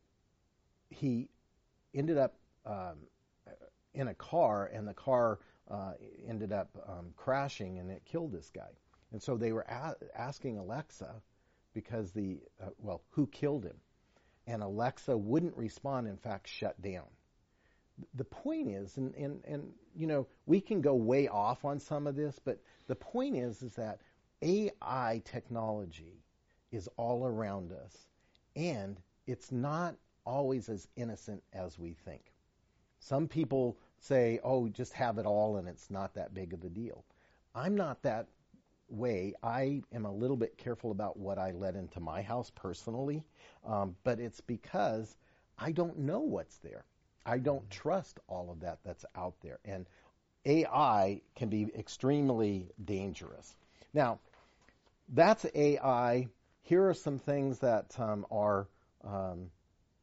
he ended up um, in a car, and the car uh, ended up um, crashing, and it killed this guy. And so they were a- asking Alexa, because the, uh, well, who killed him? And Alexa wouldn't respond, in fact, shut down. The point is, and, and, and you know, we can go way off on some of this, but the point is, is that A I technology is all around us, and it's not always as innocent as we think. Some people say, oh, just have it all and it's not that big of a deal. I'm not that way. I am a little bit careful about what I let into my house personally, um, but it's because I don't know what's there. I don't trust all of that that's out there. And A I can be extremely dangerous. Now, that's A I. Here are some things that um, are um,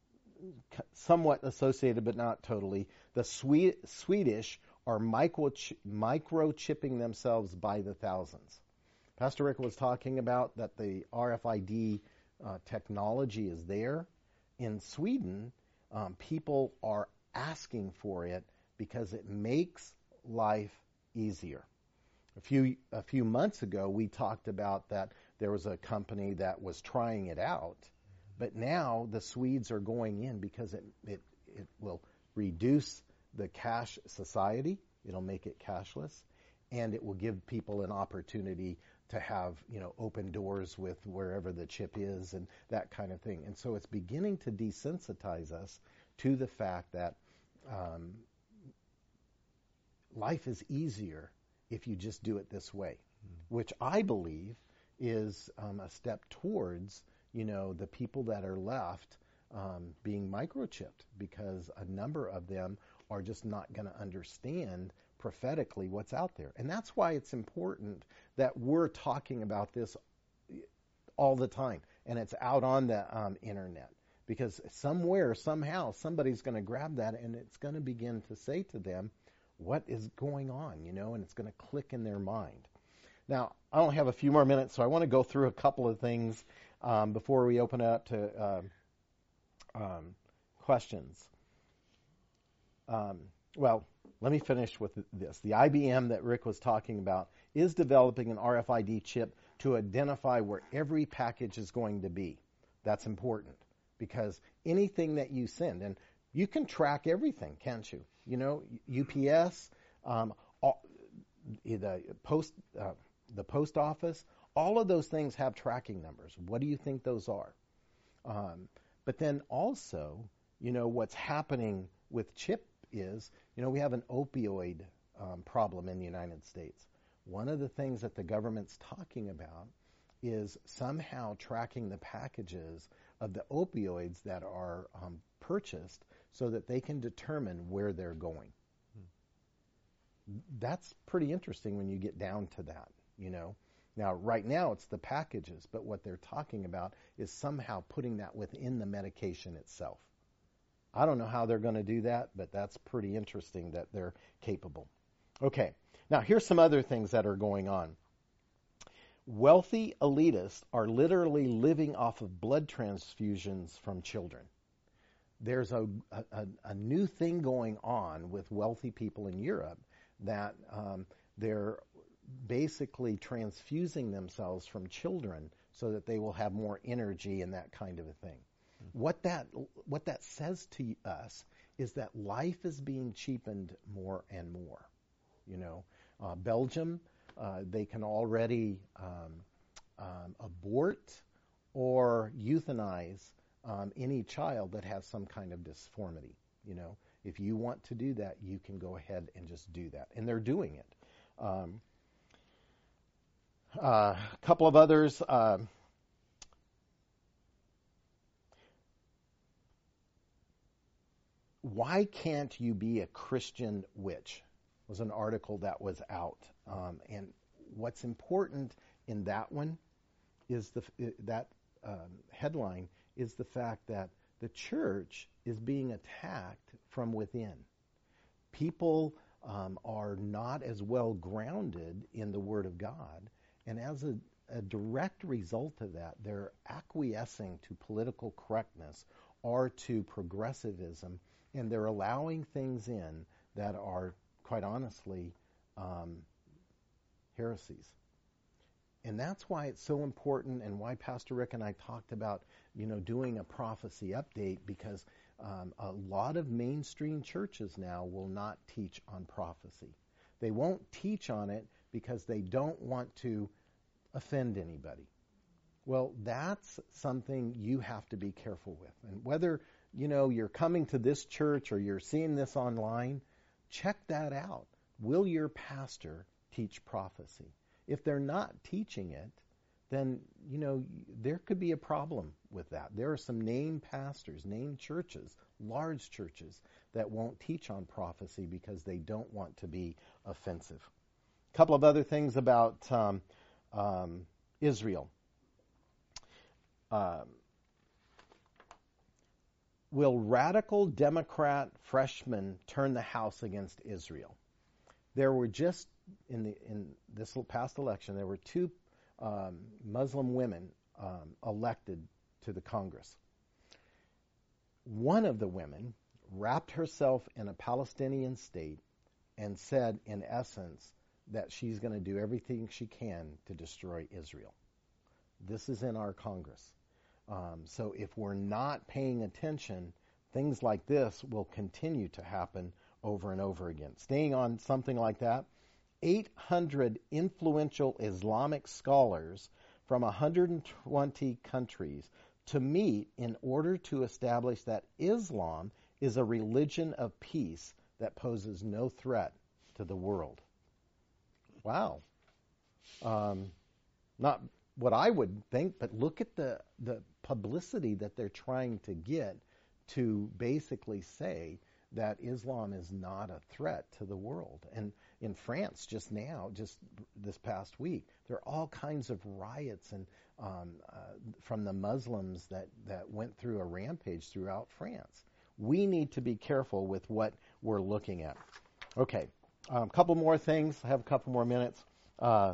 somewhat associated, but not totally. The Swe- Swedish are micro- microchipping themselves by the thousands. Pastor Rick was talking about that the R F I D uh, technology is there. In Sweden, um, people are asking for it because it makes life easier. A few a few months ago, we talked about that there was a company that was trying it out, but now the Swedes are going in because it it, it will reduce the cash society. It'll make it cashless, and it will give people an opportunity to have, you know, open doors with wherever the chip is and that kind of thing. And so it's beginning to desensitize us to the fact that um, life is easier if you just do it this way, mm. which I believe is um, a step towards, you know, the people that are left um, being microchipped, because a number of them are just not going to understand prophetically what's out there. And that's why it's important that we're talking about this all the time, and it's out on the um, internet, because somewhere, somehow, somebody's going to grab that, and it's going to begin to say to them, what is going on, you know, and it's going to click in their mind. Now, I only have a few more minutes, so I want to go through a couple of things um, before we open it up to uh, um, questions. Um, well, let me finish with this. The I B M that Rick was talking about is developing an R F I D chip to identify where every package is going to be. That's important, because anything that you send, and you can track everything, can't you? You know, U P S, um, all, the post, uh, the post office, all of those things have tracking numbers. What do you think those are? Um, but then also, you know, what's happening with chip is, you know, we have an opioid um, problem in the United States. One of the things that the government's talking about is somehow tracking the packages of the opioids that are um, purchased so that they can determine where they're going. Hmm. That's pretty interesting when you get down to that, you know. Now, right now it's the packages, but what they're talking about is somehow putting that within the medication itself. I don't know how they're going to do that, but that's pretty interesting that they're capable. Okay, Now, here's some other things that are going on. Wealthy elitists are literally living off of blood transfusions from children. There's a, a, a new thing going on with wealthy people in Europe that um, they're basically transfusing themselves from children so that they will have more energy and that kind of a thing. Mm-hmm. What that what that says to us is that life is being cheapened more and more. You know, uh, Belgium, uh, they can already um, um, abort or euthanize um, any child that has some kind of disformity. You know, if you want to do that, you can go ahead and just do that, and they're doing it. Um, uh, a couple of others. Uh, Why can't you be a Christian witch? Was an article that was out, um, and what's important in that one is the that um, headline is the fact that the church is being attacked from within. People um, are not as well grounded in the Word of God, and as a, a direct result of that, they're acquiescing to political correctness or to progressivism, and they're allowing things in that are, quite honestly, um, heresies. And that's why it's so important, and why Pastor Rick and I talked about, you know, doing a prophecy update, because um, a lot of mainstream churches now will not teach on prophecy. They won't teach on it because they don't want to offend anybody. Well, that's something you have to be careful with. And whether, you know, you're coming to this church or you're seeing this online, check that out. Will your pastor teach prophecy? If they're not teaching it, then, you know, there could be a problem with that. There are some named pastors, named churches, large churches, that won't teach on prophecy because they don't want to be offensive. A couple of other things about um, um, Israel. Um, will radical Democrat freshmen turn the House against Israel? There were just, in the in this past election, there were two um, Muslim women um, elected to the Congress. One of the women wrapped herself in a Palestinian state and said, in essence, that she's going to do everything she can to destroy Israel. This is in our Congress. Um, so if we're not paying attention, things like this will continue to happen over and over again. Staying on something like that, eight hundred influential Islamic scholars from one hundred twenty countries to meet in order to establish that Islam is a religion of peace that poses no threat to the world. Wow. Um, not what I would think, but look at the, the publicity that they're trying to get to basically say that Islam is not a threat to the world. And in France just now, just this past week, there are all kinds of riots and um, uh, from the Muslims that, that went through a rampage throughout France. We need to be careful with what we're looking at. Okay, a um, couple more things. I have a couple more minutes. Uh,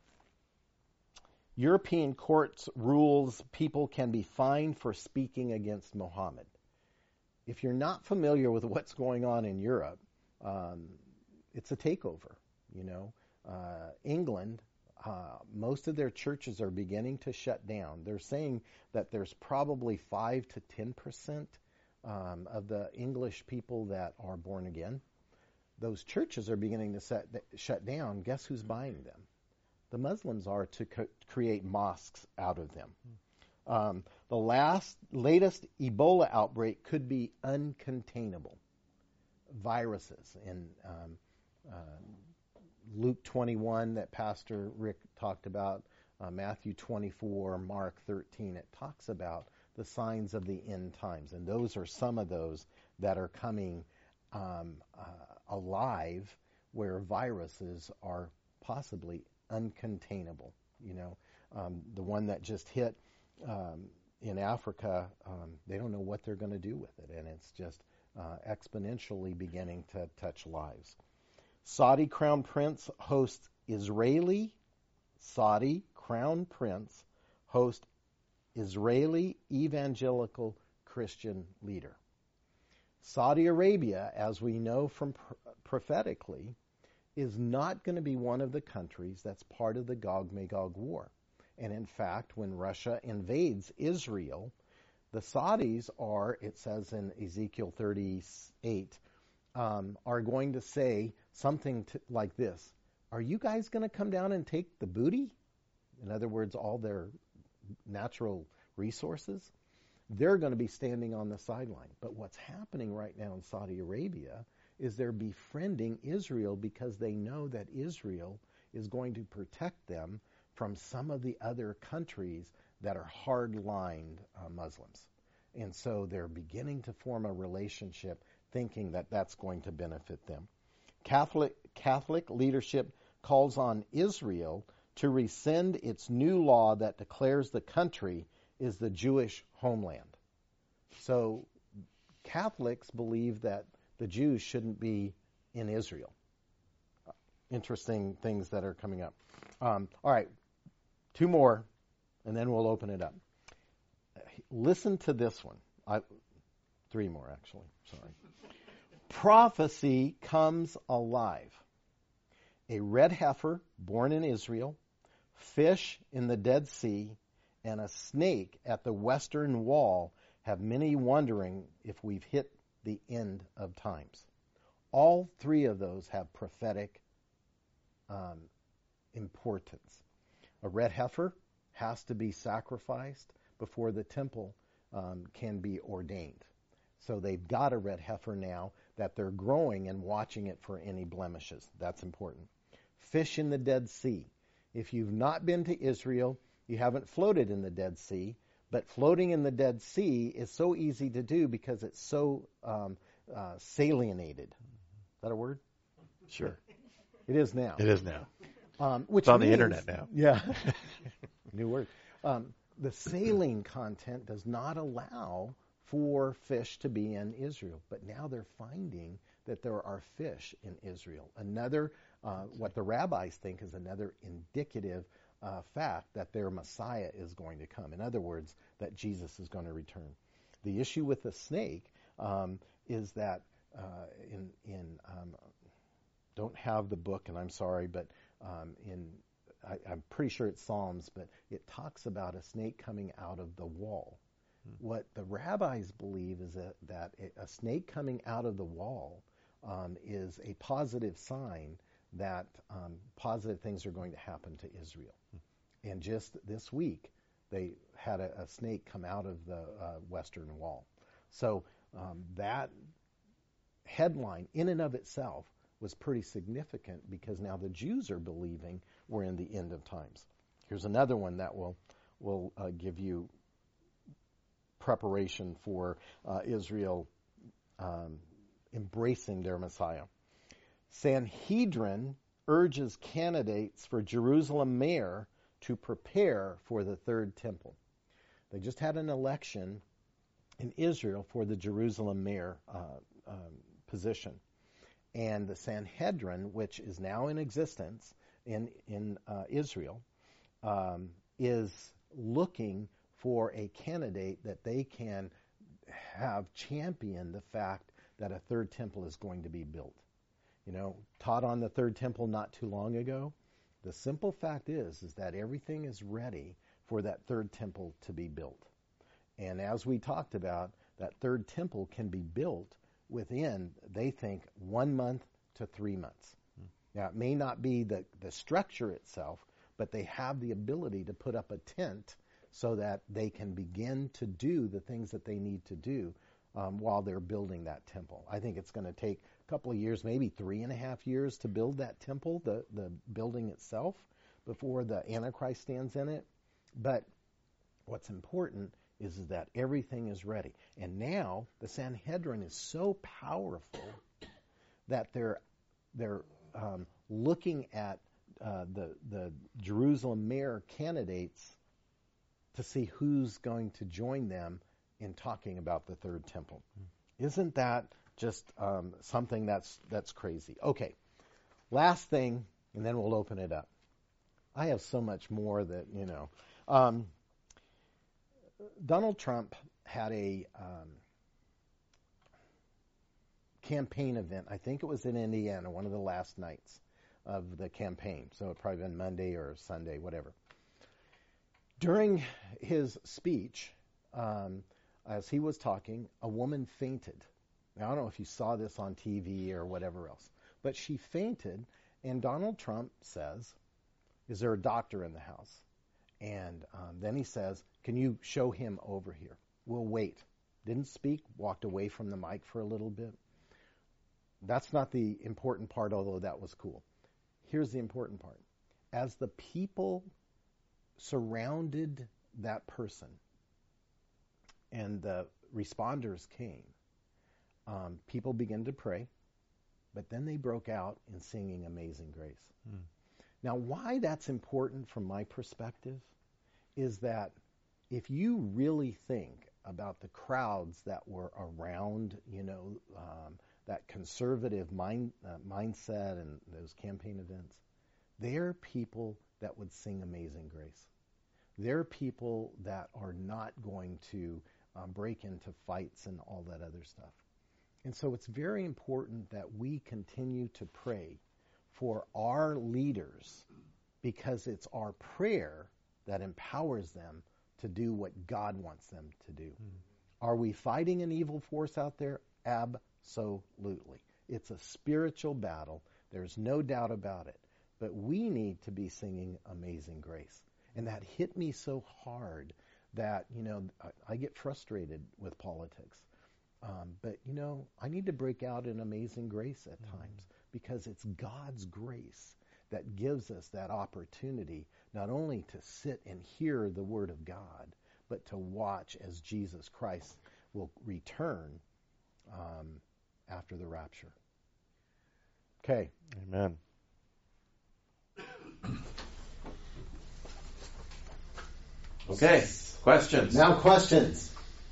European courts rules people can be fined for speaking against Muhammad. If you're not familiar with what's going on in Europe, um, it's a takeover. You know, uh, England, uh, most of their churches are beginning to shut down. They're saying that there's probably five to ten percent um, of the English people that are born again. Those churches are beginning to set, shut down. Guess who's buying them? The Muslims are to co- create mosques out of them. Um, the last, latest Ebola outbreak could be uncontainable. Viruses in um, uh, Luke twenty-one that Pastor Rick talked about, uh, Matthew twenty-four, Mark thirteen. It talks about the signs of the end times, and those are some of those that are coming um, uh, alive, where viruses are possibly uncontainable. You know, um, the one that just hit um, in Africa, um, they don't know what they're going to do with it, and it's just uh, exponentially beginning to touch lives. Saudi crown prince hosts Israeli, Saudi crown prince hosts Israeli evangelical Christian leader. Saudi Arabia, as we know from pr- prophetically, is not going to be one of the countries that's part of the Gog-Magog war. And in fact, when Russia invades Israel, the Saudis are, it says in Ezekiel thirty-eight, um, are going to say something to, like this: are you guys going to come down and take the booty? In other words, all their natural resources. They're going to be standing on the sideline. But what's happening right now in Saudi Arabia is they're befriending Israel because they know that Israel is going to protect them from some of the other countries that are hard-lined uh, Muslims. And so they're beginning to form a relationship thinking that that's going to benefit them. Catholic, Catholic leadership calls on Israel to rescind its new law that declares the country is the Jewish homeland. So Catholics believe that the Jews shouldn't be in Israel. Interesting things that are coming up. Um, all right, two more, and then we'll open it up. Listen to this one. I, three more, actually. Sorry. Prophecy comes alive. A red heifer born in Israel, fish in the Dead Sea, and a snake at the western wall have many wondering if we've hit the end of times. All three of those have prophetic um, importance. A red heifer has to be sacrificed before the temple um, can be ordained. So they've got a red heifer now that they're growing and watching it for any blemishes. That's important. Fish in the Dead Sea. If you've not been to Israel, you haven't floated in the Dead Sea, but floating in the Dead Sea is so easy to do because it's so um, uh, salinated. Is that a word? Sure. It is now. It is now. Um, which it's on means, the internet now. Yeah. New word. Um, the saline content does not allow for fish to be in Israel, but now they're finding that there are fish in Israel. Another, uh, what the rabbis think is another indicative uh, fact that their Messiah is going to come. In other words, that Jesus is going to return. The issue with the snake um, is that uh, in in um, don't have the book, and I'm sorry, but um, in I, I'm pretty sure it's Psalms, but it talks about a snake coming out of the wall. Hmm. What the rabbis believe is that, that a snake coming out of the wall um, is a positive sign that um, positive things are going to happen to Israel. Hmm. And just this week, they had a, a snake come out of the uh, western wall. So um, that headline in and of itself was pretty significant because now the Jews are believing we're in the end of times. Here's another one that will will uh, give you preparation for uh, Israel um, embracing their Messiah. Sanhedrin urges candidates for Jerusalem mayor to prepare for the third temple. They just had an election in Israel for the Jerusalem mayor uh, um, position. And the Sanhedrin, which is now in existence in, in uh, Israel, um, is looking for a candidate that they can have champion the fact that a third temple is going to be built. You know, taught on the third temple not too long ago. The simple fact is, is that everything is ready for that third temple to be built. And as we talked about, that third temple can be built within, they think, one month to three months. Hmm. Now, it may not be the, the structure itself, but they have the ability to put up a tent so that they can begin to do the things that they need to do um, while they're building that temple. I think it's going to take a couple of years, maybe three and a half years to build that temple, the, the building itself, before the Antichrist stands in it. But what's important is, is that everything is ready. And now the Sanhedrin is so powerful that they're they're um, looking at uh, the the Jerusalem mayor candidates to see who's going to join them in talking about the third temple. Mm. Isn't that just um, something that's that's crazy? Okay, last thing, and then we'll open it up. I have so much more that, you know. Um, Donald Trump had a um, campaign event. I think it was in Indiana, one of the last nights of the campaign. So it probably been Monday or Sunday, whatever. During his speech, um, as he was talking, a woman fainted. Now, I don't know if you saw this on T V or whatever else, but she fainted, and Donald Trump says, "Is there a doctor in the house?" And um, then he says, "Can you show him over here?" We'll wait. Didn't speak, walked away from the mic for a little bit. That's not the important part, although that was cool. Here's the important part. As the people surrounded that person and the responders came, um, people began to pray, but then they broke out in singing Amazing Grace. Mm. Now, why that's important from my perspective is that if you really think about the crowds that were around, you know, um, that conservative mind, uh, mindset and those campaign events, they're people that would sing Amazing Grace. They're people that are not going to um, break into fights and all that other stuff. And so it's very important that we continue to pray for our leaders, because it's our prayer that empowers them to do what God wants them to do. Mm-hmm. Are we fighting an evil force out there? Absolutely. It's a spiritual battle. There's no doubt about it. But we need to be singing Amazing Grace. And that hit me so hard that, you know, I, I get frustrated with politics. Um, but, you know, I need to break out in Amazing Grace at mm-hmm. times, because it's God's grace that gives us that opportunity not only to sit and hear the Word of God, but to watch as Jesus Christ will return um, after the rapture. Okay. Amen. Okay, questions. Now questions.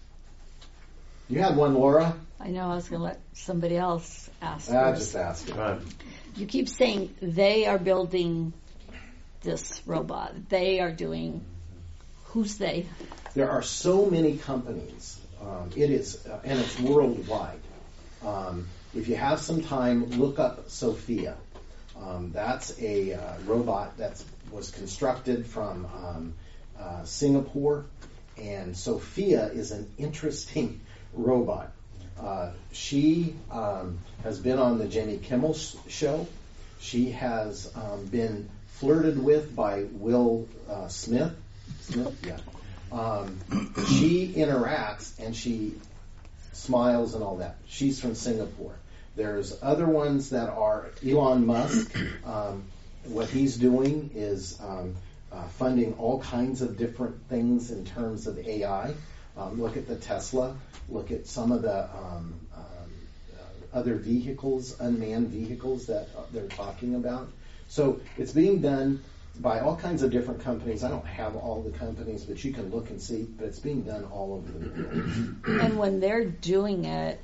You had one, Laura. I know, I was going to let somebody else ask I'll first. just ask it. You keep saying they are building this robot. They are doing... Who's they? There are so many companies. Um, it is, uh, and it's worldwide. Um, if you have some time, look up Sophia. Um, that's a uh, robot that was constructed from um, uh, Singapore, and Sophia is an interesting robot. Uh, she um, has been on the Jimmy Kimmel show. She has um, been flirted with by Will uh, Smith. Smith, yeah. Um, she interacts and she smiles and all that. She's from Singapore. There's other ones that are Elon Musk. Um, what he's doing is um, uh, funding all kinds of different things in terms of A I. Um, look at the Tesla. Look at some of the um, um, uh, other vehicles, unmanned vehicles that uh, they're talking about. So it's being done by all kinds of different companies. I don't have all the companies, but you can look and see. But it's being done all over the world. And when they're doing it,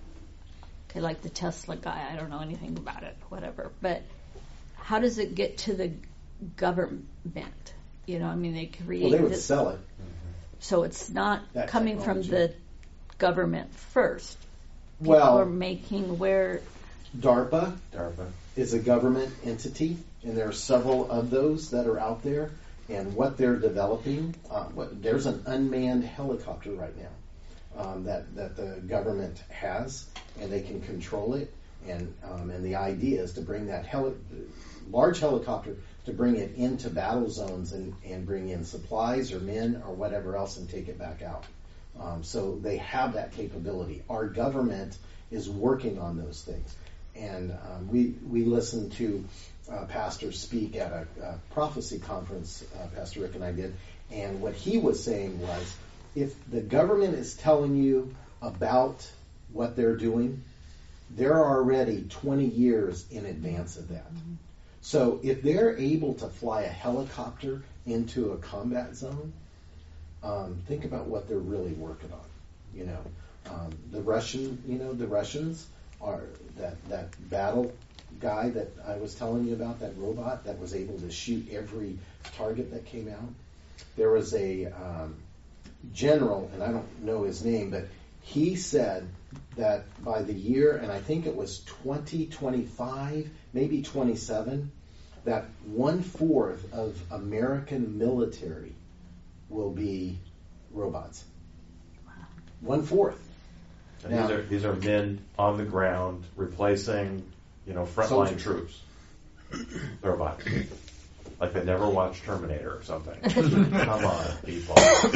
okay, like the Tesla guy, I don't know anything about it, whatever. But how does it get to the government? You know, I mean, they create Well, they would this, sell it. so it's not That coming from technology. the government first. People Well, are making where... DARPA DARPA. is a government entity, and there are several of those that are out there. And what they're developing, uh, what, there's an unmanned helicopter right now um, that that the government has, and they can control it. And um, and the idea is to bring that heli- large helicopter to bring it into battle zones and, and bring in supplies or men or whatever else and take it back out. Um, so they have that capability. Our government is working on those things. And um, we we listened to uh, pastors speak at a, a prophecy conference, uh, Pastor Rick and I did, and what he was saying was, if the government is telling you about what they're doing, they're already twenty years in advance of that. Mm-hmm. So if they're able to fly a helicopter into a combat zone, um, think about what they're really working on. You know, um, the Russian, you know, the Russians are that that battle guy that I was telling you about, that robot that was able to shoot every target that came out, there was a um, general, and I don't know his name, but he said that by the year, and I think it was twenty twenty-five, maybe twenty-seven, that one-fourth of American military will be robots. One-fourth. And Now- these are these are men on the ground replacing, you know, frontline Soldiers. troops. They're robots. Like they never watched Terminator or something. Come on, people.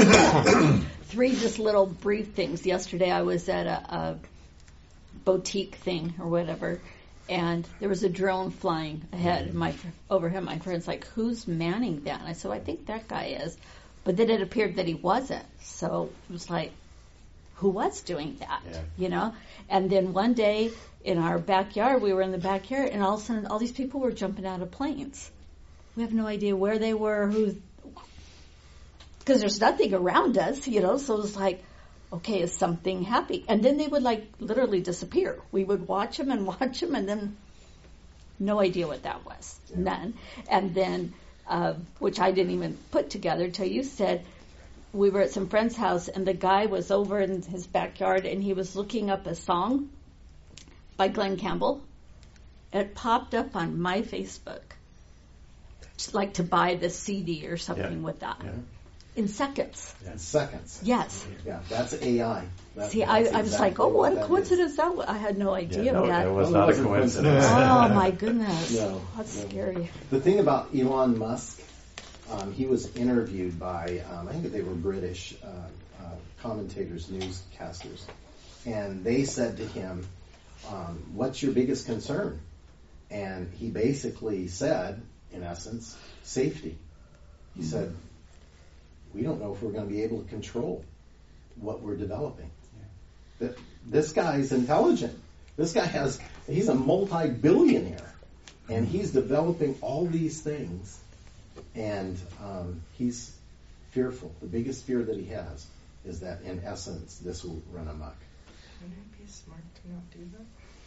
Three just little brief things. Yesterday I was at a, a boutique thing or whatever, and there was a drone flying ahead. My overhead, my friend's like, "Who's manning that?" And I said, well, "I think that guy is," but then it appeared that he wasn't. So it was like, who was doing that? Yeah. You know? And then one day in our backyard, we were in the backyard, and all of a sudden, all these people were jumping out of planes. We have no idea where they were, who, because there's nothing around us, you know. So it was like, okay, is something happening? And then they would like literally disappear. We would watch them and watch them, and then no idea what that was, Yeah. none. And then, uh, which I didn't even put together till you said. We were at some friend's house, and the guy was over in his backyard, and he was looking up a song by Glenn Campbell. It popped up on my Facebook, just like to buy the C D or something Yeah. with that Yeah. in seconds. In seconds. Yes. Yeah, that's A I. That, See, I, that's I was exactly like, oh, what a that coincidence that was. I had no idea Yeah, no, of that. it was Well, it not a wasn't coincidence. Oh, my goodness. No, That's no. scary. The thing about Elon Musk, um, he was interviewed by, um, I think they were British uh, uh, commentators, newscasters, and they said to him, um, what's your biggest concern? And he basically said, in essence, safety. He said, we don't know if we're going to be able to control what we're developing. That this guy's intelligent. This guy has, he's a multi-billionaire, and he's developing all these things, and um, he's fearful. The biggest fear that he has is that, in essence, this will run amok. Wouldn't it be smart to not do that?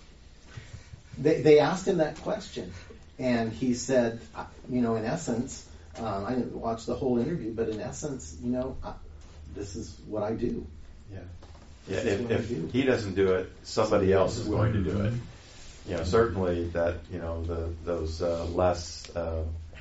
They, they asked him that question, and he said, uh, you know, in essence, um, I didn't watch the whole interview, but in essence, you know, I, this is what I do. Yeah. Yeah, This is if, what I if do. he doesn't do it, somebody else is going to do it. You know, certainly that, you know, the those uh, less uh,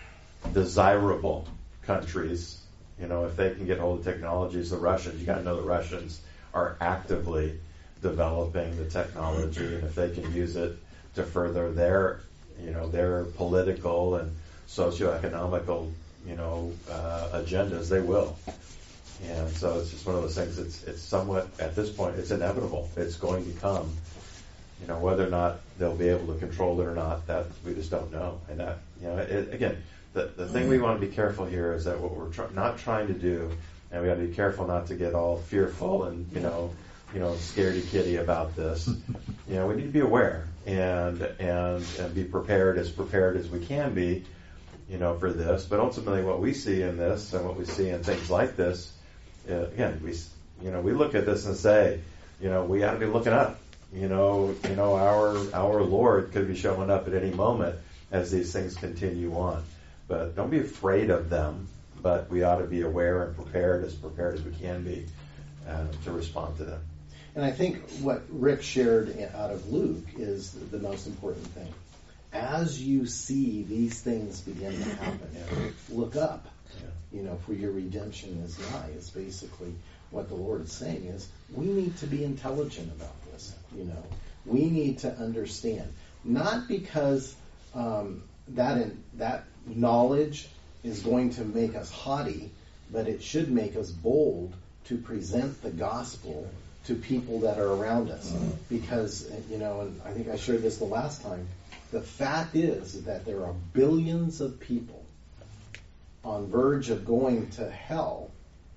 desirable countries, you know, if they can get hold of technologies, the Russians, you got to know the Russians are actively developing the technology, and if they can use it to further their, you know, their political and socioeconomical, you know, uh, agendas, they will. And so it's just one of those things. It's it's somewhat at this point, it's inevitable. It's going to come. You know, whether or not they'll be able to control it or not, that we just don't know. And that, you know, it, again, the the thing we want to be careful here is that what we're tr- not trying to do, and we got to be careful not to get all fearful and you know, you know, scaredy kitty about this. You know, we need to be aware and and and be prepared as prepared as we can be, you know, for this. But ultimately, what we see in this and what we see in things like this, uh, again, we you know we look at this and say, you know, we ought to be looking up. You know, you know, our our Lord could be showing up at any moment as these things continue on. But don't be afraid of them. But we ought to be aware and prepared, as prepared as we can be, uh, to respond to them. And I think what Rick shared out of Luke is the most important thing. As you see these things begin to happen, Yeah. look up. Yeah. You know, for your redemption is nigh. Is basically what the Lord is saying. Is we need to be intelligent about this. You know, we need to understand, not because um, that in, that knowledge is going to make us haughty, but it should make us bold to present the gospel to people that are around us. Because, you know, and I think I shared this the last time, the fact is that there are billions of people on verge of going to hell,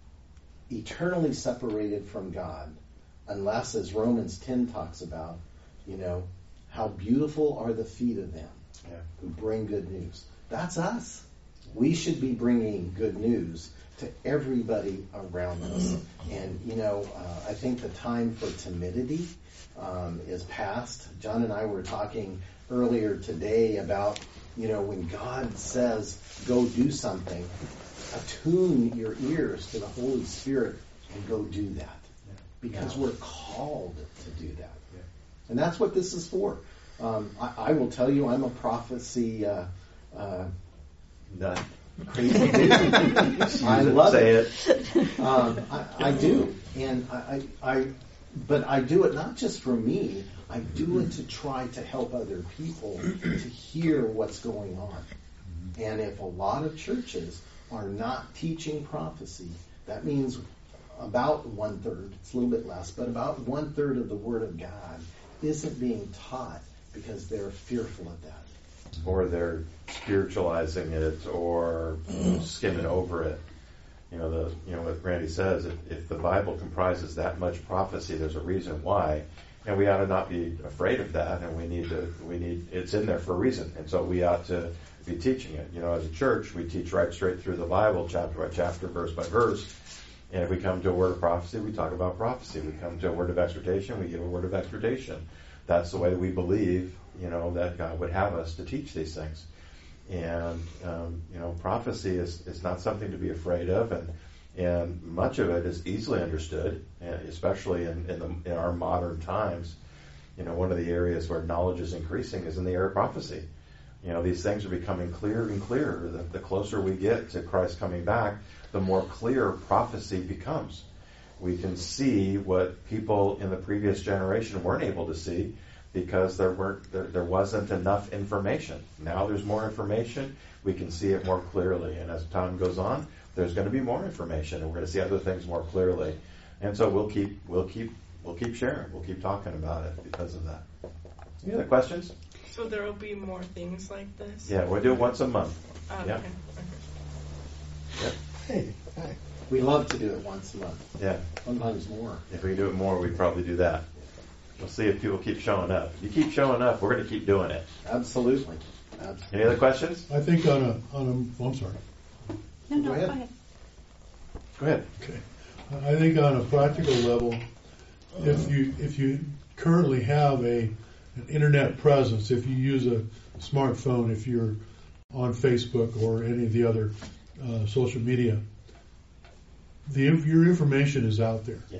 eternally separated from God, unless, as Romans ten talks about, you know, how beautiful are the feet of them Yeah. who bring good news. That's us. We should be bringing good news to everybody around us. And, you know, uh, I think the time for timidity um, is past. John and I were talking earlier today about, you know, when God says, go do something, attune your ears to the Holy Spirit and go do that. Because we're called to do that. And that's what this is for. Um, I, I will tell you, I'm a prophecy uh, uh, None. crazy dude. I love Say it. it. Um, I, I do, and I, I, I, but I do it not just for me. I do it to try to help other people to hear what's going on. And if a lot of churches are not teaching prophecy, that means about one third. It's a little bit less, but about one third of the Word of God isn't being taught because they're fearful of that. Or they're spiritualizing it, or you know, skimming over it. You know, the you know what Randy says. If, if the Bible comprises that much prophecy, there's a reason why, and we ought to not be afraid of that. And we need to. We need. It's in there for a reason, and so we ought to be teaching it. You know, as a church, we teach right straight through the Bible, chapter by chapter, verse by verse. And if we come to a word of prophecy, we talk about prophecy. We come to a word of exhortation, we give a word of exhortation. That's the way we believe, you know, that God would have us to teach these things. And, um, you know, prophecy is, is not something to be afraid of, and and much of it is easily understood, especially in, in, the, in our modern times. You know, one of the areas where knowledge is increasing is in the area of prophecy. You know, these things are becoming clearer and clearer. The, the closer we get to Christ coming back, the more clear prophecy becomes. We can see what people in the previous generation weren't able to see because there weren't there, there wasn't enough information. Now there's more information. We can see it more clearly, and as time goes on, there's going to be more information, and we're going to see other things more clearly. And so we'll keep we'll keep we'll keep sharing. We'll keep talking about it because of that. Any other questions? So there will be more things like this? Yeah, we'll do it once a month. Oh, Yeah. okay. Yeah. Hey, hi. We love to do it once a month, Yeah. sometimes more. If we do it more, we'd probably do that. We'll see if people keep showing up. If you keep showing up, we're going to keep doing it. Absolutely. Absolutely. Any other questions? I think on a, on a, I'm sorry. No, no, Go go ahead. ahead. Go ahead. Okay. I think on a practical level, if you, if you currently have a, an internet presence, if you use a smartphone, if you're on Facebook or any of the other uh, social media, the your information is out there. Yeah.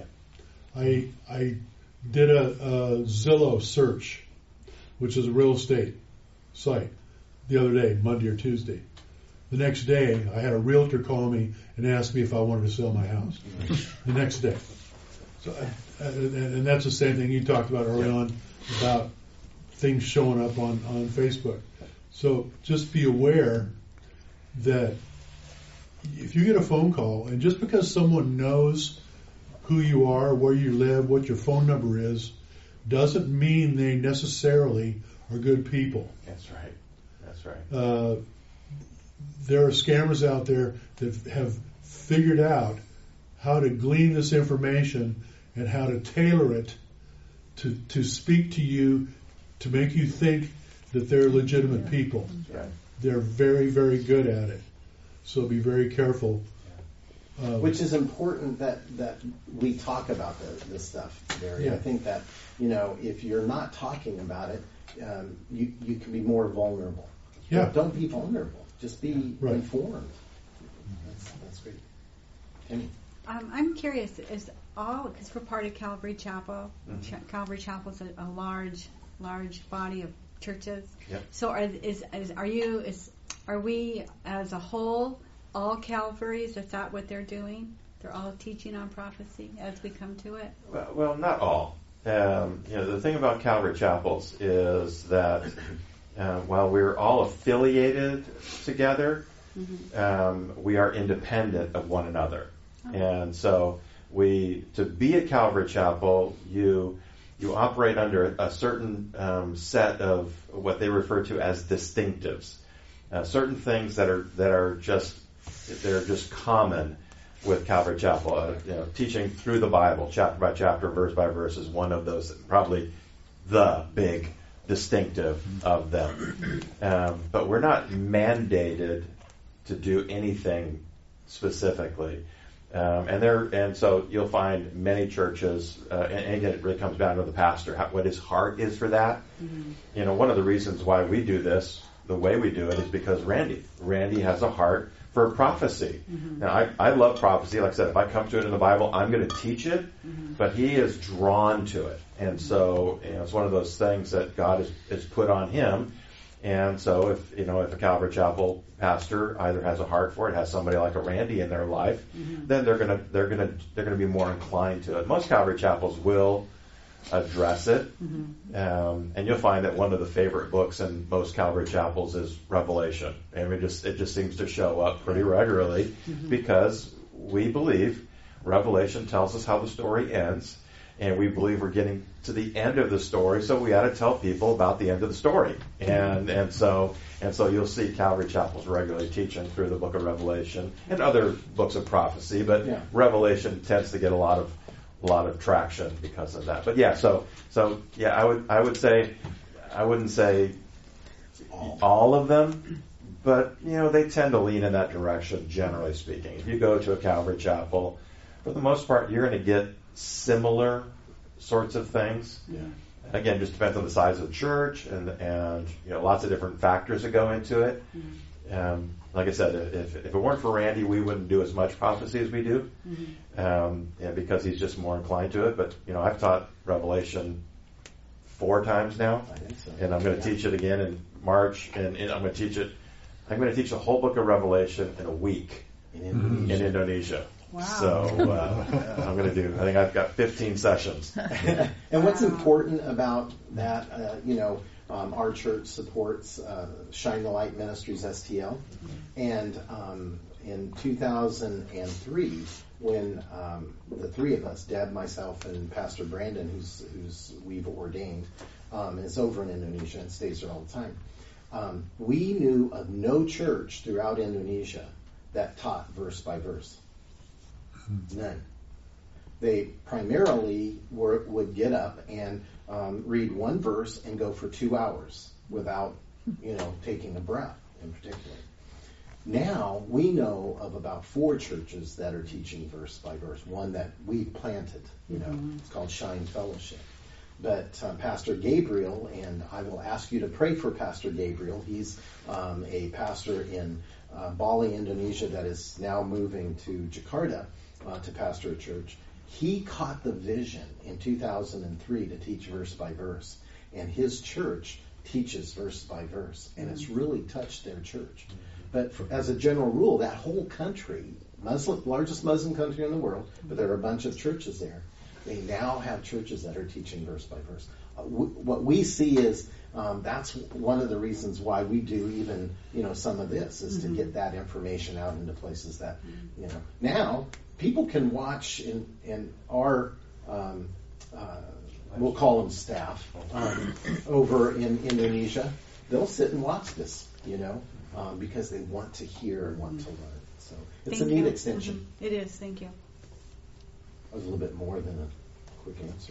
I I did a, a Zillow search, which is a real estate site, the other day, Monday or Tuesday. The next day, I had a realtor call me and ask me if I wanted to sell my house. The next day. So, I, and, and that's the same thing you talked about early on about things showing up on, on Facebook. So just be aware that if you get a phone call, and just because someone knows who you are, where you live, what your phone number is, doesn't mean they necessarily are good people. That's right. That's right. Uh, there are scammers out there that have figured out how to glean this information and how to tailor it to, to speak to you, to make you think that they're legitimate people. That's right. They're very, very good at it. So be very careful. Uh, Which is important that, that we talk about the, this stuff, Barry. Yeah. I think that, you know, if you're not talking about it, um, you, you can be more vulnerable. Yeah. But don't be vulnerable. Just be Right. informed. That's, that's great. Kenny? Um, I'm curious, is all, because we're part of Calvary Chapel, Mhm. Ch- Calvary Chapel is a, a large, large body of churches. Yep. So are, is, is, are you, is, are we as a whole, all Calvaries, is that what they're doing? They're all teaching on prophecy as we come to it? Well, well not all. Um, you know, the thing about Calvary Chapels is that uh, while we're all affiliated together, Mm-hmm. um, we are independent of one another. Oh. And so we, to be at Calvary Chapel, you you operate under a certain um, set of what they refer to as distinctives, uh, certain things that are that are just they're just common with Calvary Chapel. Uh, you know, teaching through the Bible, chapter by chapter, verse by verse, is one of those, probably the big distinctive of them. Um, but we're not mandated to do anything specifically. Um, and there, and so you'll find many churches, uh, and, and again, it really comes down to the pastor, how, what his heart is for that. Mm-hmm. You know, one of the reasons why we do this, the way we do it, is because Randy, Randy has a heart for prophecy. Mm-hmm. Now, I, I love prophecy. Like I said, if I come to it in the Bible, I'm going to teach it, mm-hmm. but he is drawn to it. And so, you know, it's one of those things that God has, has put on him. And so if, you know, if a Calvary Chapel pastor either has a heart for it, has somebody like a Randy in their life, mm-hmm. then they're going to, they're going to, they're going to be more inclined to it. Most Calvary Chapels will address it. Mm-hmm. Um, and you'll find that one of the favorite books in most Calvary Chapels is Revelation. And it just, it just seems to show up pretty regularly mm-hmm. because we believe Revelation tells us how the story ends. And we believe we're getting to the end of the story, so we ought to tell people about the end of the story. And and so and so you'll see Calvary Chapels regularly teaching through the book of Revelation and other books of prophecy, but yeah. Revelation tends to get a lot of a lot of traction because of that. But yeah, so so yeah, I would I would say I wouldn't say all of them, but you know, they tend to lean in that direction, generally speaking. If you go to a Calvary Chapel, for the most part, you're going to get similar sorts of things. Yeah. Again, just depends on the size of the church and and you know lots of different factors that go into it. Mm-hmm. Um, like I said, if if it weren't for Randy, we wouldn't do as much prophecy as we do, mm-hmm. um, and because he's just more inclined to it. But you know, I've taught Revelation four times now, I think so. And I'm going to yeah. teach it again in March, and, and I'm going to teach it. I'm going to teach the whole book of Revelation in a week in Indonesia. In Indonesia. Wow. So uh, I'm going to do, I think I've got fifteen sessions. And what's important about that, uh, you know, um, our church supports uh, Shine the Light Ministries, S T L. And um, in two thousand three, when um, the three of us, Deb, myself, and Pastor Brandon, who's, who's we've ordained, um, is over in Indonesia and stays there all the time, um, we knew of no church throughout Indonesia that taught verse by verse. None. They primarily were, would get up and um, read one verse and go for two hours without, you know, taking a breath in particular. Now we know of about four churches that are teaching verse by verse. One that we planted, you know, mm-hmm. It's called Shine Fellowship. But uh, Pastor Gabriel, and I will ask you to pray for Pastor Gabriel. He's um, a pastor in uh, Bali, Indonesia, that is now moving to Jakarta. Uh, to pastor a church. He caught the vision in two thousand three to teach verse by verse, and his church teaches verse by verse, and it's really touched their church. But for, as a general rule, that whole country, Muslim, largest Muslim country in the world, but there are a bunch of churches there. They now have churches that are teaching verse by verse. Uh, w- what we see is um, that's one of the reasons why we do even you know some of this is mm-hmm. to get that information out into places that you know now. People can watch in, in our, um, uh, we'll call them staff, um, over in Indonesia. They'll sit and watch this, you know, um, because they want to hear and want to learn. So it's thank a neat you. extension. Mm-hmm. It is, thank you. That was a little bit more than a quick answer.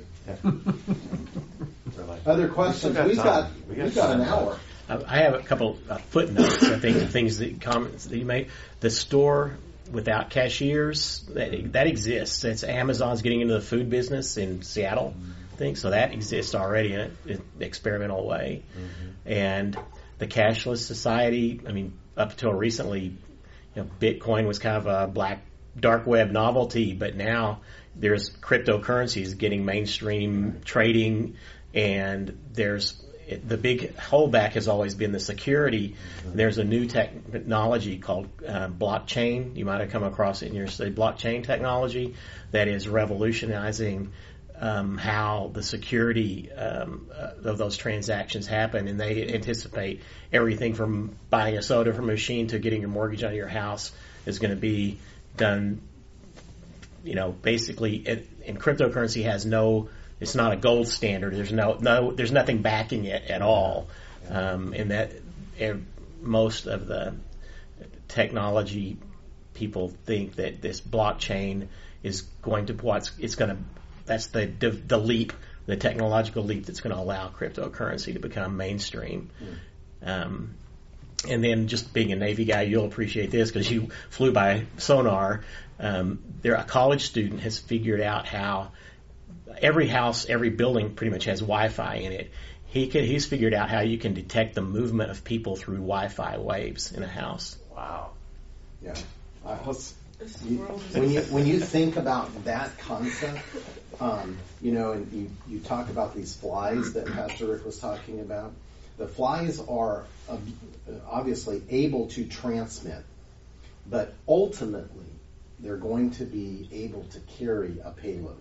Yeah. Other questions? We we've got, we got, we've got an hour. I have a couple of footnotes, I think, things that comments that you made. The store without cashiers, that that exists. It's Amazon's getting into the food business in Seattle, I think, so that exists already in an experimental way. Mm-hmm. And the cashless society, I mean, up until recently, you know, Bitcoin was kind of a black dark web novelty, but now there's cryptocurrencies getting mainstream trading, and there's the big holdback has always been the security. Mm-hmm. There's a new technology called uh, blockchain. You might have come across it in your study. Blockchain technology that is revolutionizing um, how the security um, uh, of those transactions happen. And they anticipate everything from buying a soda from a machine to getting your mortgage on your house is going to be done. You know, basically, it, and cryptocurrency has no. It's not a gold standard. There's no, no, there's nothing backing it at all. Um, and that er, most of the technology people think that this blockchain is going to what's it's going to that's the, the the leap, the technological leap that's going to allow cryptocurrency to become mainstream. Um, And then just being a Navy guy, you'll appreciate this because you flew by sonar. Um, there, a college student has figured out how every house, every building pretty much has Wi-Fi in it. He can, he's figured out how you can detect the movement of people through Wi-Fi waves in a house. Wow. Yeah. I was, This you, world is when you when you think about that concept, um, you know, and you, you talk about these flies that Pastor Rick was talking about. The flies are uh, obviously able to transmit, but ultimately they're going to be able to carry a payload.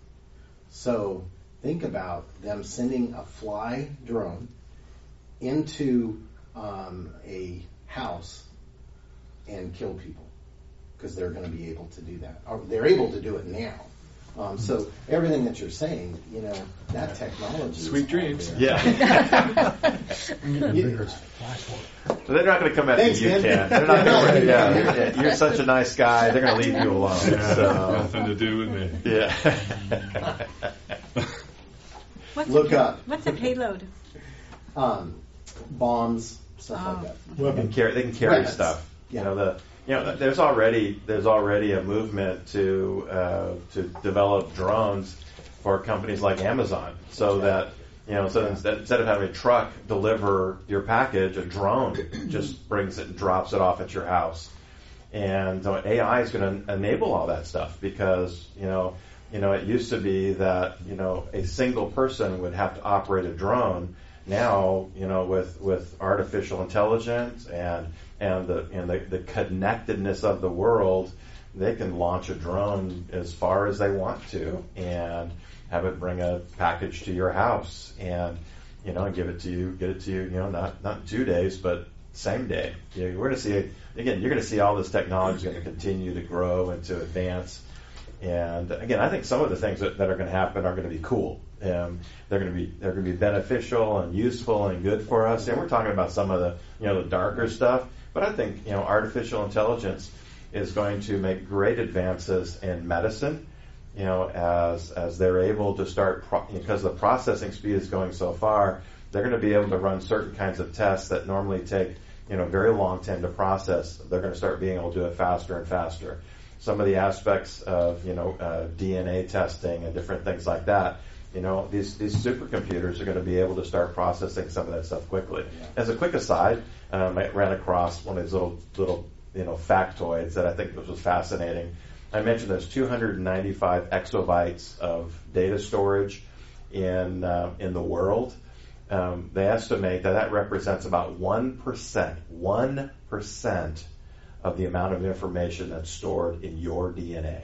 So think about them sending a fly drone into um, a house and kill people, because they're going to be able to do that. Or they're able to do it now. Um, so everything that you're saying, you know, that technology. Sweet is dreams. out there. Yeah. Bigger. So they're not going to come after Thanks, you, man. Ken. They're not No, going to. yeah. Yeah, you're, you're such a nice guy. They're going to leave you alone. Yeah, So, nothing to do with me. yeah. What's Look a, up. What's a payload? Um, bombs, stuff Oh. like that. They can Weapon. carry, they can carry Weapons. stuff. Yeah. You know the you know there's already there's already a movement to uh, to develop drones for companies like Amazon, so that you know so instead, instead of having a truck deliver your package, a drone just brings it and drops it off at your house. And uh, A I is going to enable all that stuff, because you know you know it used to be that you know a single person would have to operate a drone. Now, you know, with, with artificial intelligence and and the and the, the connectedness of the world, they can launch a drone as far as they want to and have it bring a package to your house and you know give it to you, get it to you, you know, not not in two days, but same day. You know, we're going to see again. You're going to see all this technology going to continue to grow and to advance. And again, I think some of the things that, that are going to happen are going to be cool. Um, they're going to be they're going to be beneficial and useful and good for us. And we're talking about some of the you know the darker stuff. But I think you know artificial intelligence is going to make great advances in medicine. You know, as as they're able to start pro- because the processing speed is going so far, they're going to be able to run certain kinds of tests that normally take you know very long time to process. They're going to start being able to do it faster and faster. Some of the aspects of you know uh, D N A testing and different things like that. You know, these these supercomputers are going to be able to start processing some of that stuff quickly. Yeah. As a quick aside, um, I ran across one of these little little you know factoids that I think was fascinating. I mentioned there's two hundred ninety-five exabytes of data storage in uh, in the world. Um, they estimate that that represents about one percent, one percent of the amount of information that's stored in your D N A.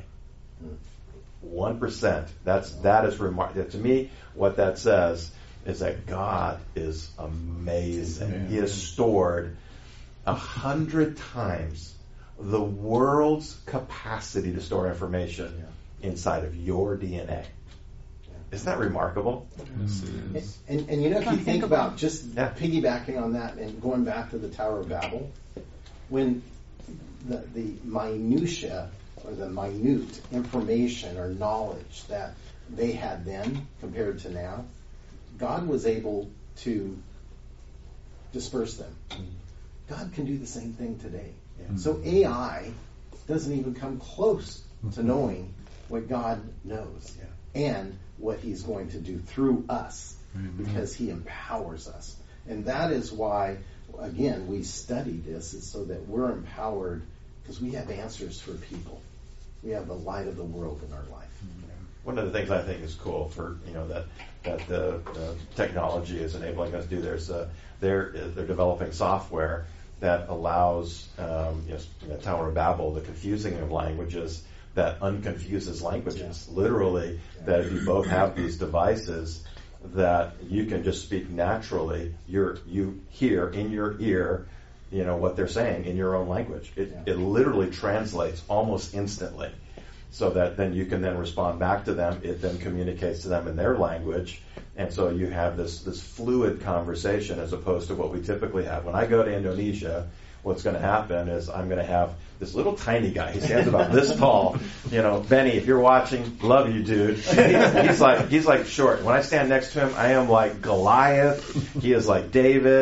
One percent. That's that is remarkable to me. What that says is that God is amazing. Yeah. He has stored a hundred times the world's capacity to store information yeah. inside of your D N A. Yeah. Isn't that remarkable? Yes, it is. And, and, and you know, if you think about just yeah. piggybacking on that and going back to the Tower of Babel, when the, the minutia or the minute information or knowledge that they had then compared to now, God was able to disperse them. God can do the same thing today. Yeah. So A I doesn't even come close to knowing what God knows yeah. and what He's going to do through us mm-hmm. because He empowers us. And that is why, again, we study this, is so that we're empowered, because we have answers for people. We have the light of the world in our life. One of the things I think is cool for you know that that the, the technology is enabling us to do. There's a, they're they're developing software that allows um, you know, Tower of Babel, the confusing of languages, that unconfuses languages. Yeah. Literally, yeah. that if you both have these devices, that you can just speak naturally. You're you hear in your ear. You know what they're saying in your own language. It yeah. it literally translates almost instantly, so that then you can then respond back to them. It then communicates to them in their language, and so you have this this fluid conversation as opposed to what we typically have. When I go to Indonesia, what's going to happen is I'm going to have this little tiny guy. He stands about this tall. You know, Benny, if you're watching, love you, dude. He's, he's like he's like short. When I stand next to him, I am like Goliath. He is like David.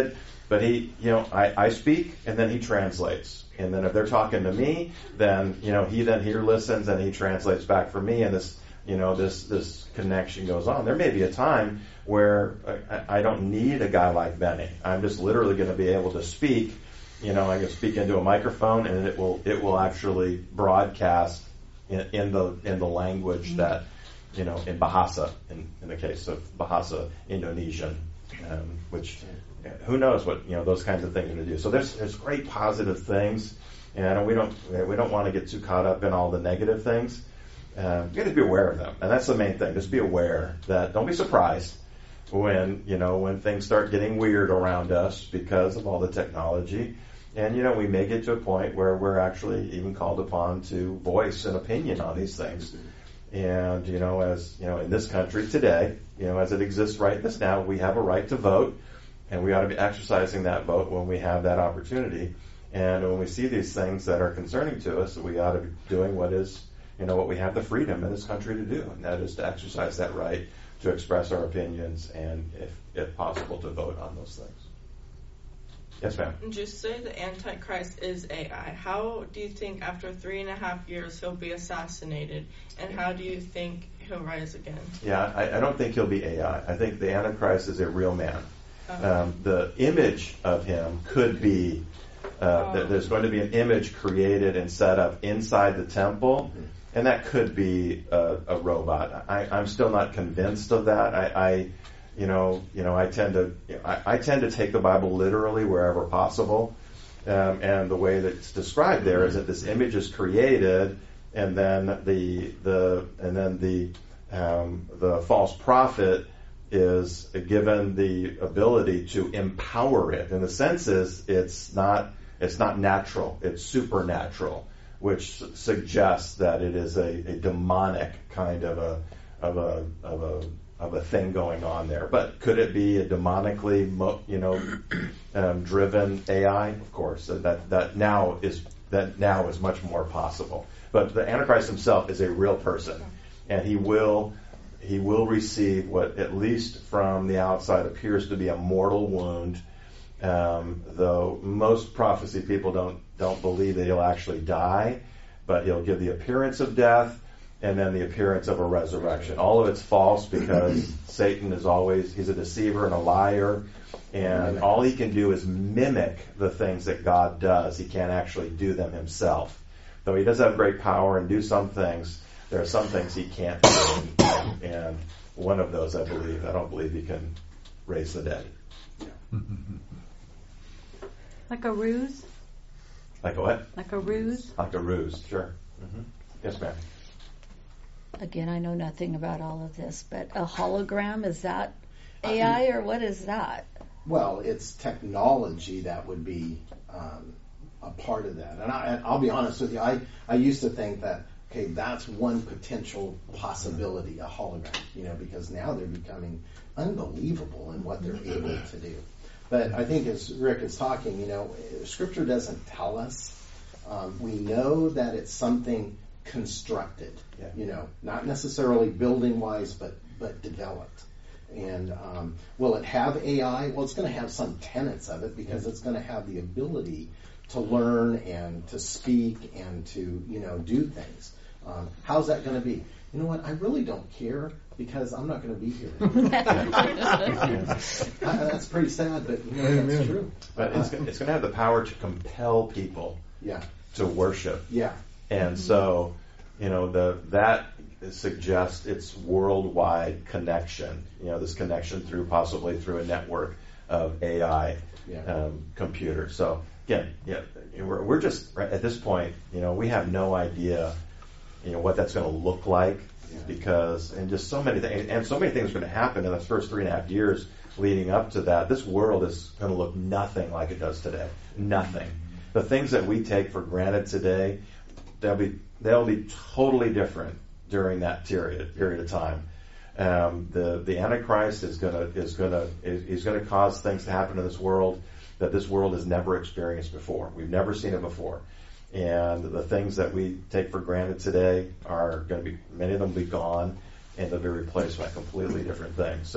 But he, you know, I, I speak and then he translates. And then if they're talking to me, then, you know, he then here listens and he translates back for me, and this, you know, this, this connection goes on. There may be a time where I, I don't need a guy like Benny. I'm just literally going to be able to speak, you know, I can speak into a microphone and it will, it will actually broadcast in, in the, in the language that, you know, in Bahasa, in, in the case of Bahasa Indonesian, um, which, who knows what, you know, those kinds of things are going to do. So there's there's great positive things, and we don't we don't want to get too caught up in all the negative things. Um, you have to be aware of them, and that's the main thing. Just be aware that, don't be surprised when, you know, when things start getting weird around us because of all the technology. And, you know, we may get to a point where we're actually even called upon to voice an opinion on these things. And, you know, as, you know, in this country today, you know, as it exists right this now, we have a right to vote. And we ought to be exercising that vote when we have that opportunity. And when we see these things that are concerning to us, we ought to be doing what is, you know, what we have the freedom in this country to do. And that is to exercise that right to express our opinions and, if, if possible, to vote on those things. Yes, ma'am. Just say the Antichrist is A I. How do you think after three and a half years he'll be assassinated? And how do you think he'll rise again? Yeah, I, I don't think he'll be A I. I think the Antichrist is a real man. Um, the image of him could be, uh, th- there's going to be an image created and set up inside the temple, and that could be a, a robot. I, I'm still not convinced of that. I, I you know, you know, I tend to, I, I tend to take the Bible literally wherever possible, um, and the way that it's described there is that this image is created, and then the the and then the um, the false prophet is given the ability to empower it. And the sense is it's not it's not natural, it's supernatural, which suggests that it is a, a demonic kind of a of a of a of a thing going on there. But could it be a demonically mo- you know um, driven A I? Of course, that that now is that now is much more possible. But the Antichrist himself is a real person, and he will. He will receive what, at least from the outside, appears to be a mortal wound. Um, though most prophecy people don't don't believe that he'll actually die, but he'll give the appearance of death and then the appearance of a resurrection. All of it's false because Satan is always he's a deceiver and a liar, and all he can do is mimic the things that God does. He can't actually do them himself, though he does have great power and do some things. There are some things he can't do, and one of those, I believe, I don't believe he can raise the dead. Like a ruse? Like a what? Like a ruse? Like a ruse, sure. Mm-hmm. Yes, ma'am. Again, I know nothing about all of this, but a hologram, is that A I or what is that? Well, it's technology that would be um, a part of that. And I, I'll be honest with you, I, I used to think that, okay, that's one potential possibility, a hologram, you know, because now they're becoming unbelievable in what they're able to do. But I think as Rick is talking, you know, Scripture doesn't tell us. Um, we know that it's something constructed, yeah. you know, not necessarily building-wise, but, but developed. And um, will it have A I? Well, it's going to have some tenets of it because it's going to have the ability to learn and to speak and to, you know, do things. Um, how's that going to be? You know what? I really don't care because I'm not going to be here. I, that's pretty sad, but you know, that's true. But it's, it's going to have the power to compel people yeah. to worship. Yeah. And mm-hmm. so, you know, the that suggests its worldwide connection. You know, this connection through possibly through a network of A I yeah. um, computers. So again, yeah, we're we're just at this point. You know, we have no idea. You know what that's going to look like yeah. because and just so many things and so many things are going to happen in the first three and a half years leading up to that. This world is going to look nothing like it does today. Nothing. The things that we take for granted today, they'll be they'll be totally different during that period period of time. Um, the the Antichrist is gonna is gonna is, is gonna cause things to happen in this world that this world has never experienced before. We've never seen it before. And the things that we take for granted today are going to be, many of them will be gone, and they'll be replaced by completely different things. So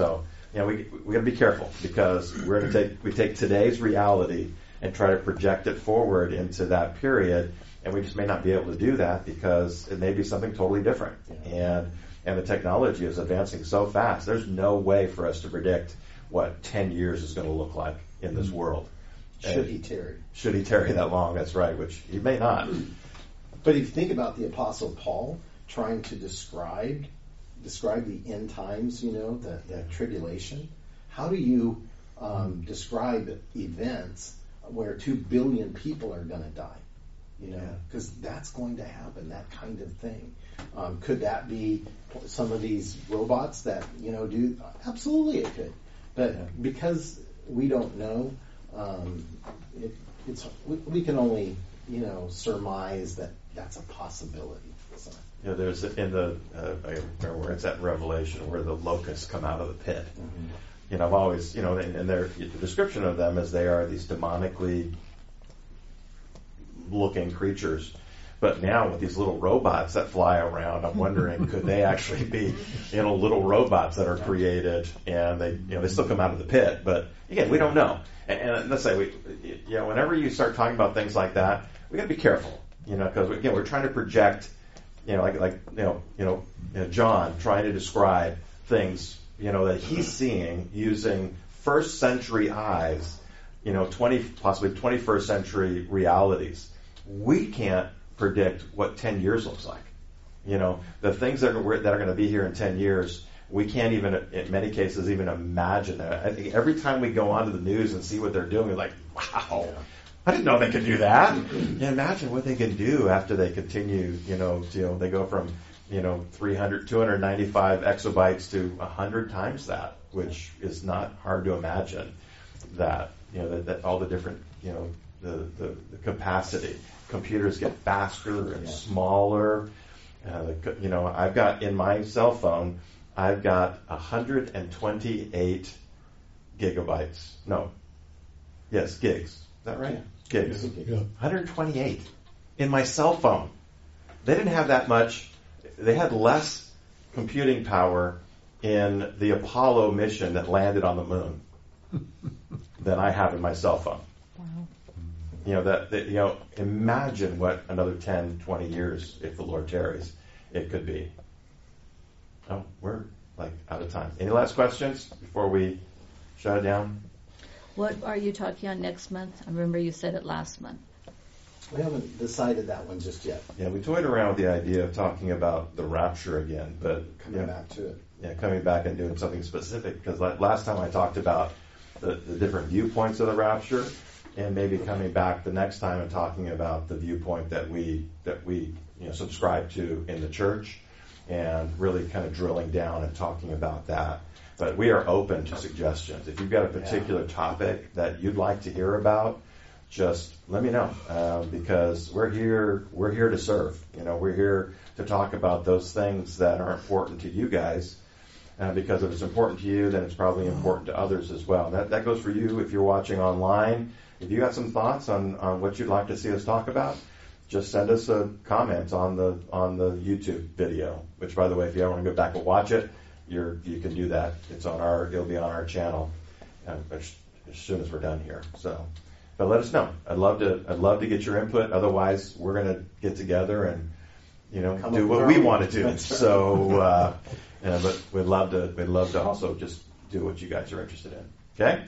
you know, we we got to be careful because we're going to take we take today's reality and try to project it forward into that period, and we just may not be able to do that because it may be something totally different. Yeah. And and the technology is advancing so fast. There's no way for us to predict what ten years is going to look like in this world. Should and he tarry? Should he tarry that long? That's right, which he may not. But if you think about the Apostle Paul trying to describe describe the end times, you know, the, the tribulation, how do you um, describe events where two billion people are going to die? You know, because that's going to happen, that kind of thing. Um, could that be some of these robots that, you know, do? Absolutely it could. But yeah. because we don't know, um, it, it's we, we can only, you know, surmise that that's a possibility. So. You know, there's in the, uh, I remember where it's at in Revelation, where the locusts come out of the pit. Mm-hmm. You know, I've always, you know, and, and their the description of them is they are these demonically looking creatures. But now with these little robots that fly around, I'm wondering could they actually be, you know, little robots that are created and they, you know, they still come out of the pit. But again, we don't know. And, and let's say we, you know, whenever you start talking about things like that, we got to be careful, you know, because again, we're trying to project, you know, like like you know, you know, you know, John trying to describe things, you know, that he's seeing using first century eyes, you know, twenty possibly twenty-first century realities. We can't predict what ten years looks like. You know, the things that are, that are going to be here in ten years, we can't even, in many cases, even imagine that. I think every time we go onto the news and see what they're doing, we're like, wow, I didn't know they could do that. Yeah, imagine what they can do after they continue, you know, to, you know, they go from, you know, three hundred, two hundred ninety-five exabytes to one hundred times that, which is not hard to imagine that, you know, that, that all the different, you know, the, the, the capacity. Computers get faster and smaller. Uh, the, you know, I've got in my cell phone, I've got one hundred twenty-eight gigabytes. No. Yes, gigs. Is that right? Yeah. Gigs. Yeah. one hundred twenty-eight in my cell phone. They didn't have that much. They had less computing power in the Apollo mission that landed on the moon than I have in my cell phone. You know, that, that, you know, imagine what another ten, twenty years, if the Lord tarries, it could be. Oh, we're like out of time. Any last questions before we shut it down? What are you talking on next month? I remember you said it last month. We haven't decided that one just yet. Yeah, we toyed around with the idea of talking about the rapture again, but coming you know, back to it. Yeah, coming back and doing something specific, because last time I talked about the, the different viewpoints of the rapture. And maybe coming back the next time and talking about the viewpoint that we that we you know subscribe to in the church, and really kind of drilling down and talking about that. But we are open to suggestions. If you've got a particular topic that you'd like to hear about, just let me know um, because we're here. We're here to serve. You know, we're here to talk about those things that are important to you guys. Uh, because if it's important to you, then it's probably important to others as well. And that that goes for you if you're watching online. If you got some thoughts on, on what you'd like to see us talk about, just send us a comment on the on the YouTube video. Which, by the way, if you ever want to go back and watch it, you're you can do that. It's on our it'll be on our channel uh, as, as soon as we're done here. So, but let us know. I'd love to I'd love to get your input. Otherwise, we're gonna get together and you know Come do what we want to do. So, uh, yeah, but we'd love to we'd love to also just do what you guys are interested in. Okay.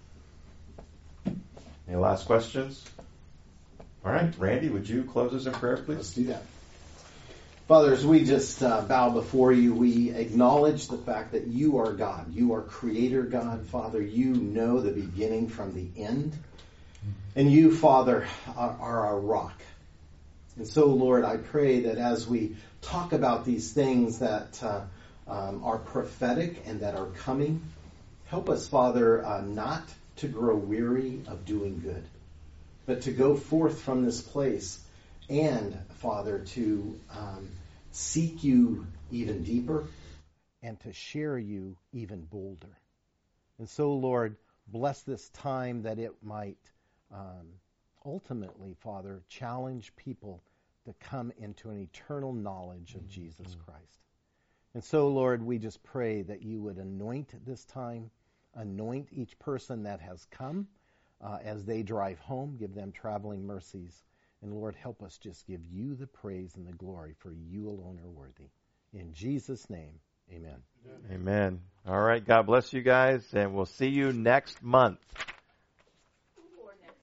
Any last questions? All right, Randy, would you close us in prayer, please? Let's do that. Father, as we just uh, bow before you, we acknowledge the fact that you are God. You are Creator God, Father. You know the beginning from the end. And you, Father, are, are our rock. And so, Lord, I pray that as we talk about these things that uh, um, are prophetic and that are coming, help us, Father, uh, not to grow weary of doing good, but to go forth from this place and, Father, to um, seek you even deeper and to share you even bolder. And so, Lord, bless this time that it might um, ultimately, Father, challenge people to come into an eternal knowledge of Jesus Christ. And so, Lord, we just pray that you would anoint this time, anoint each person that has come uh, as they drive home, give them traveling mercies. And Lord, help us just give you the praise and the glory, for you alone are worthy. In Jesus' name, amen. Amen. All right. God bless you guys, and we'll see you next month.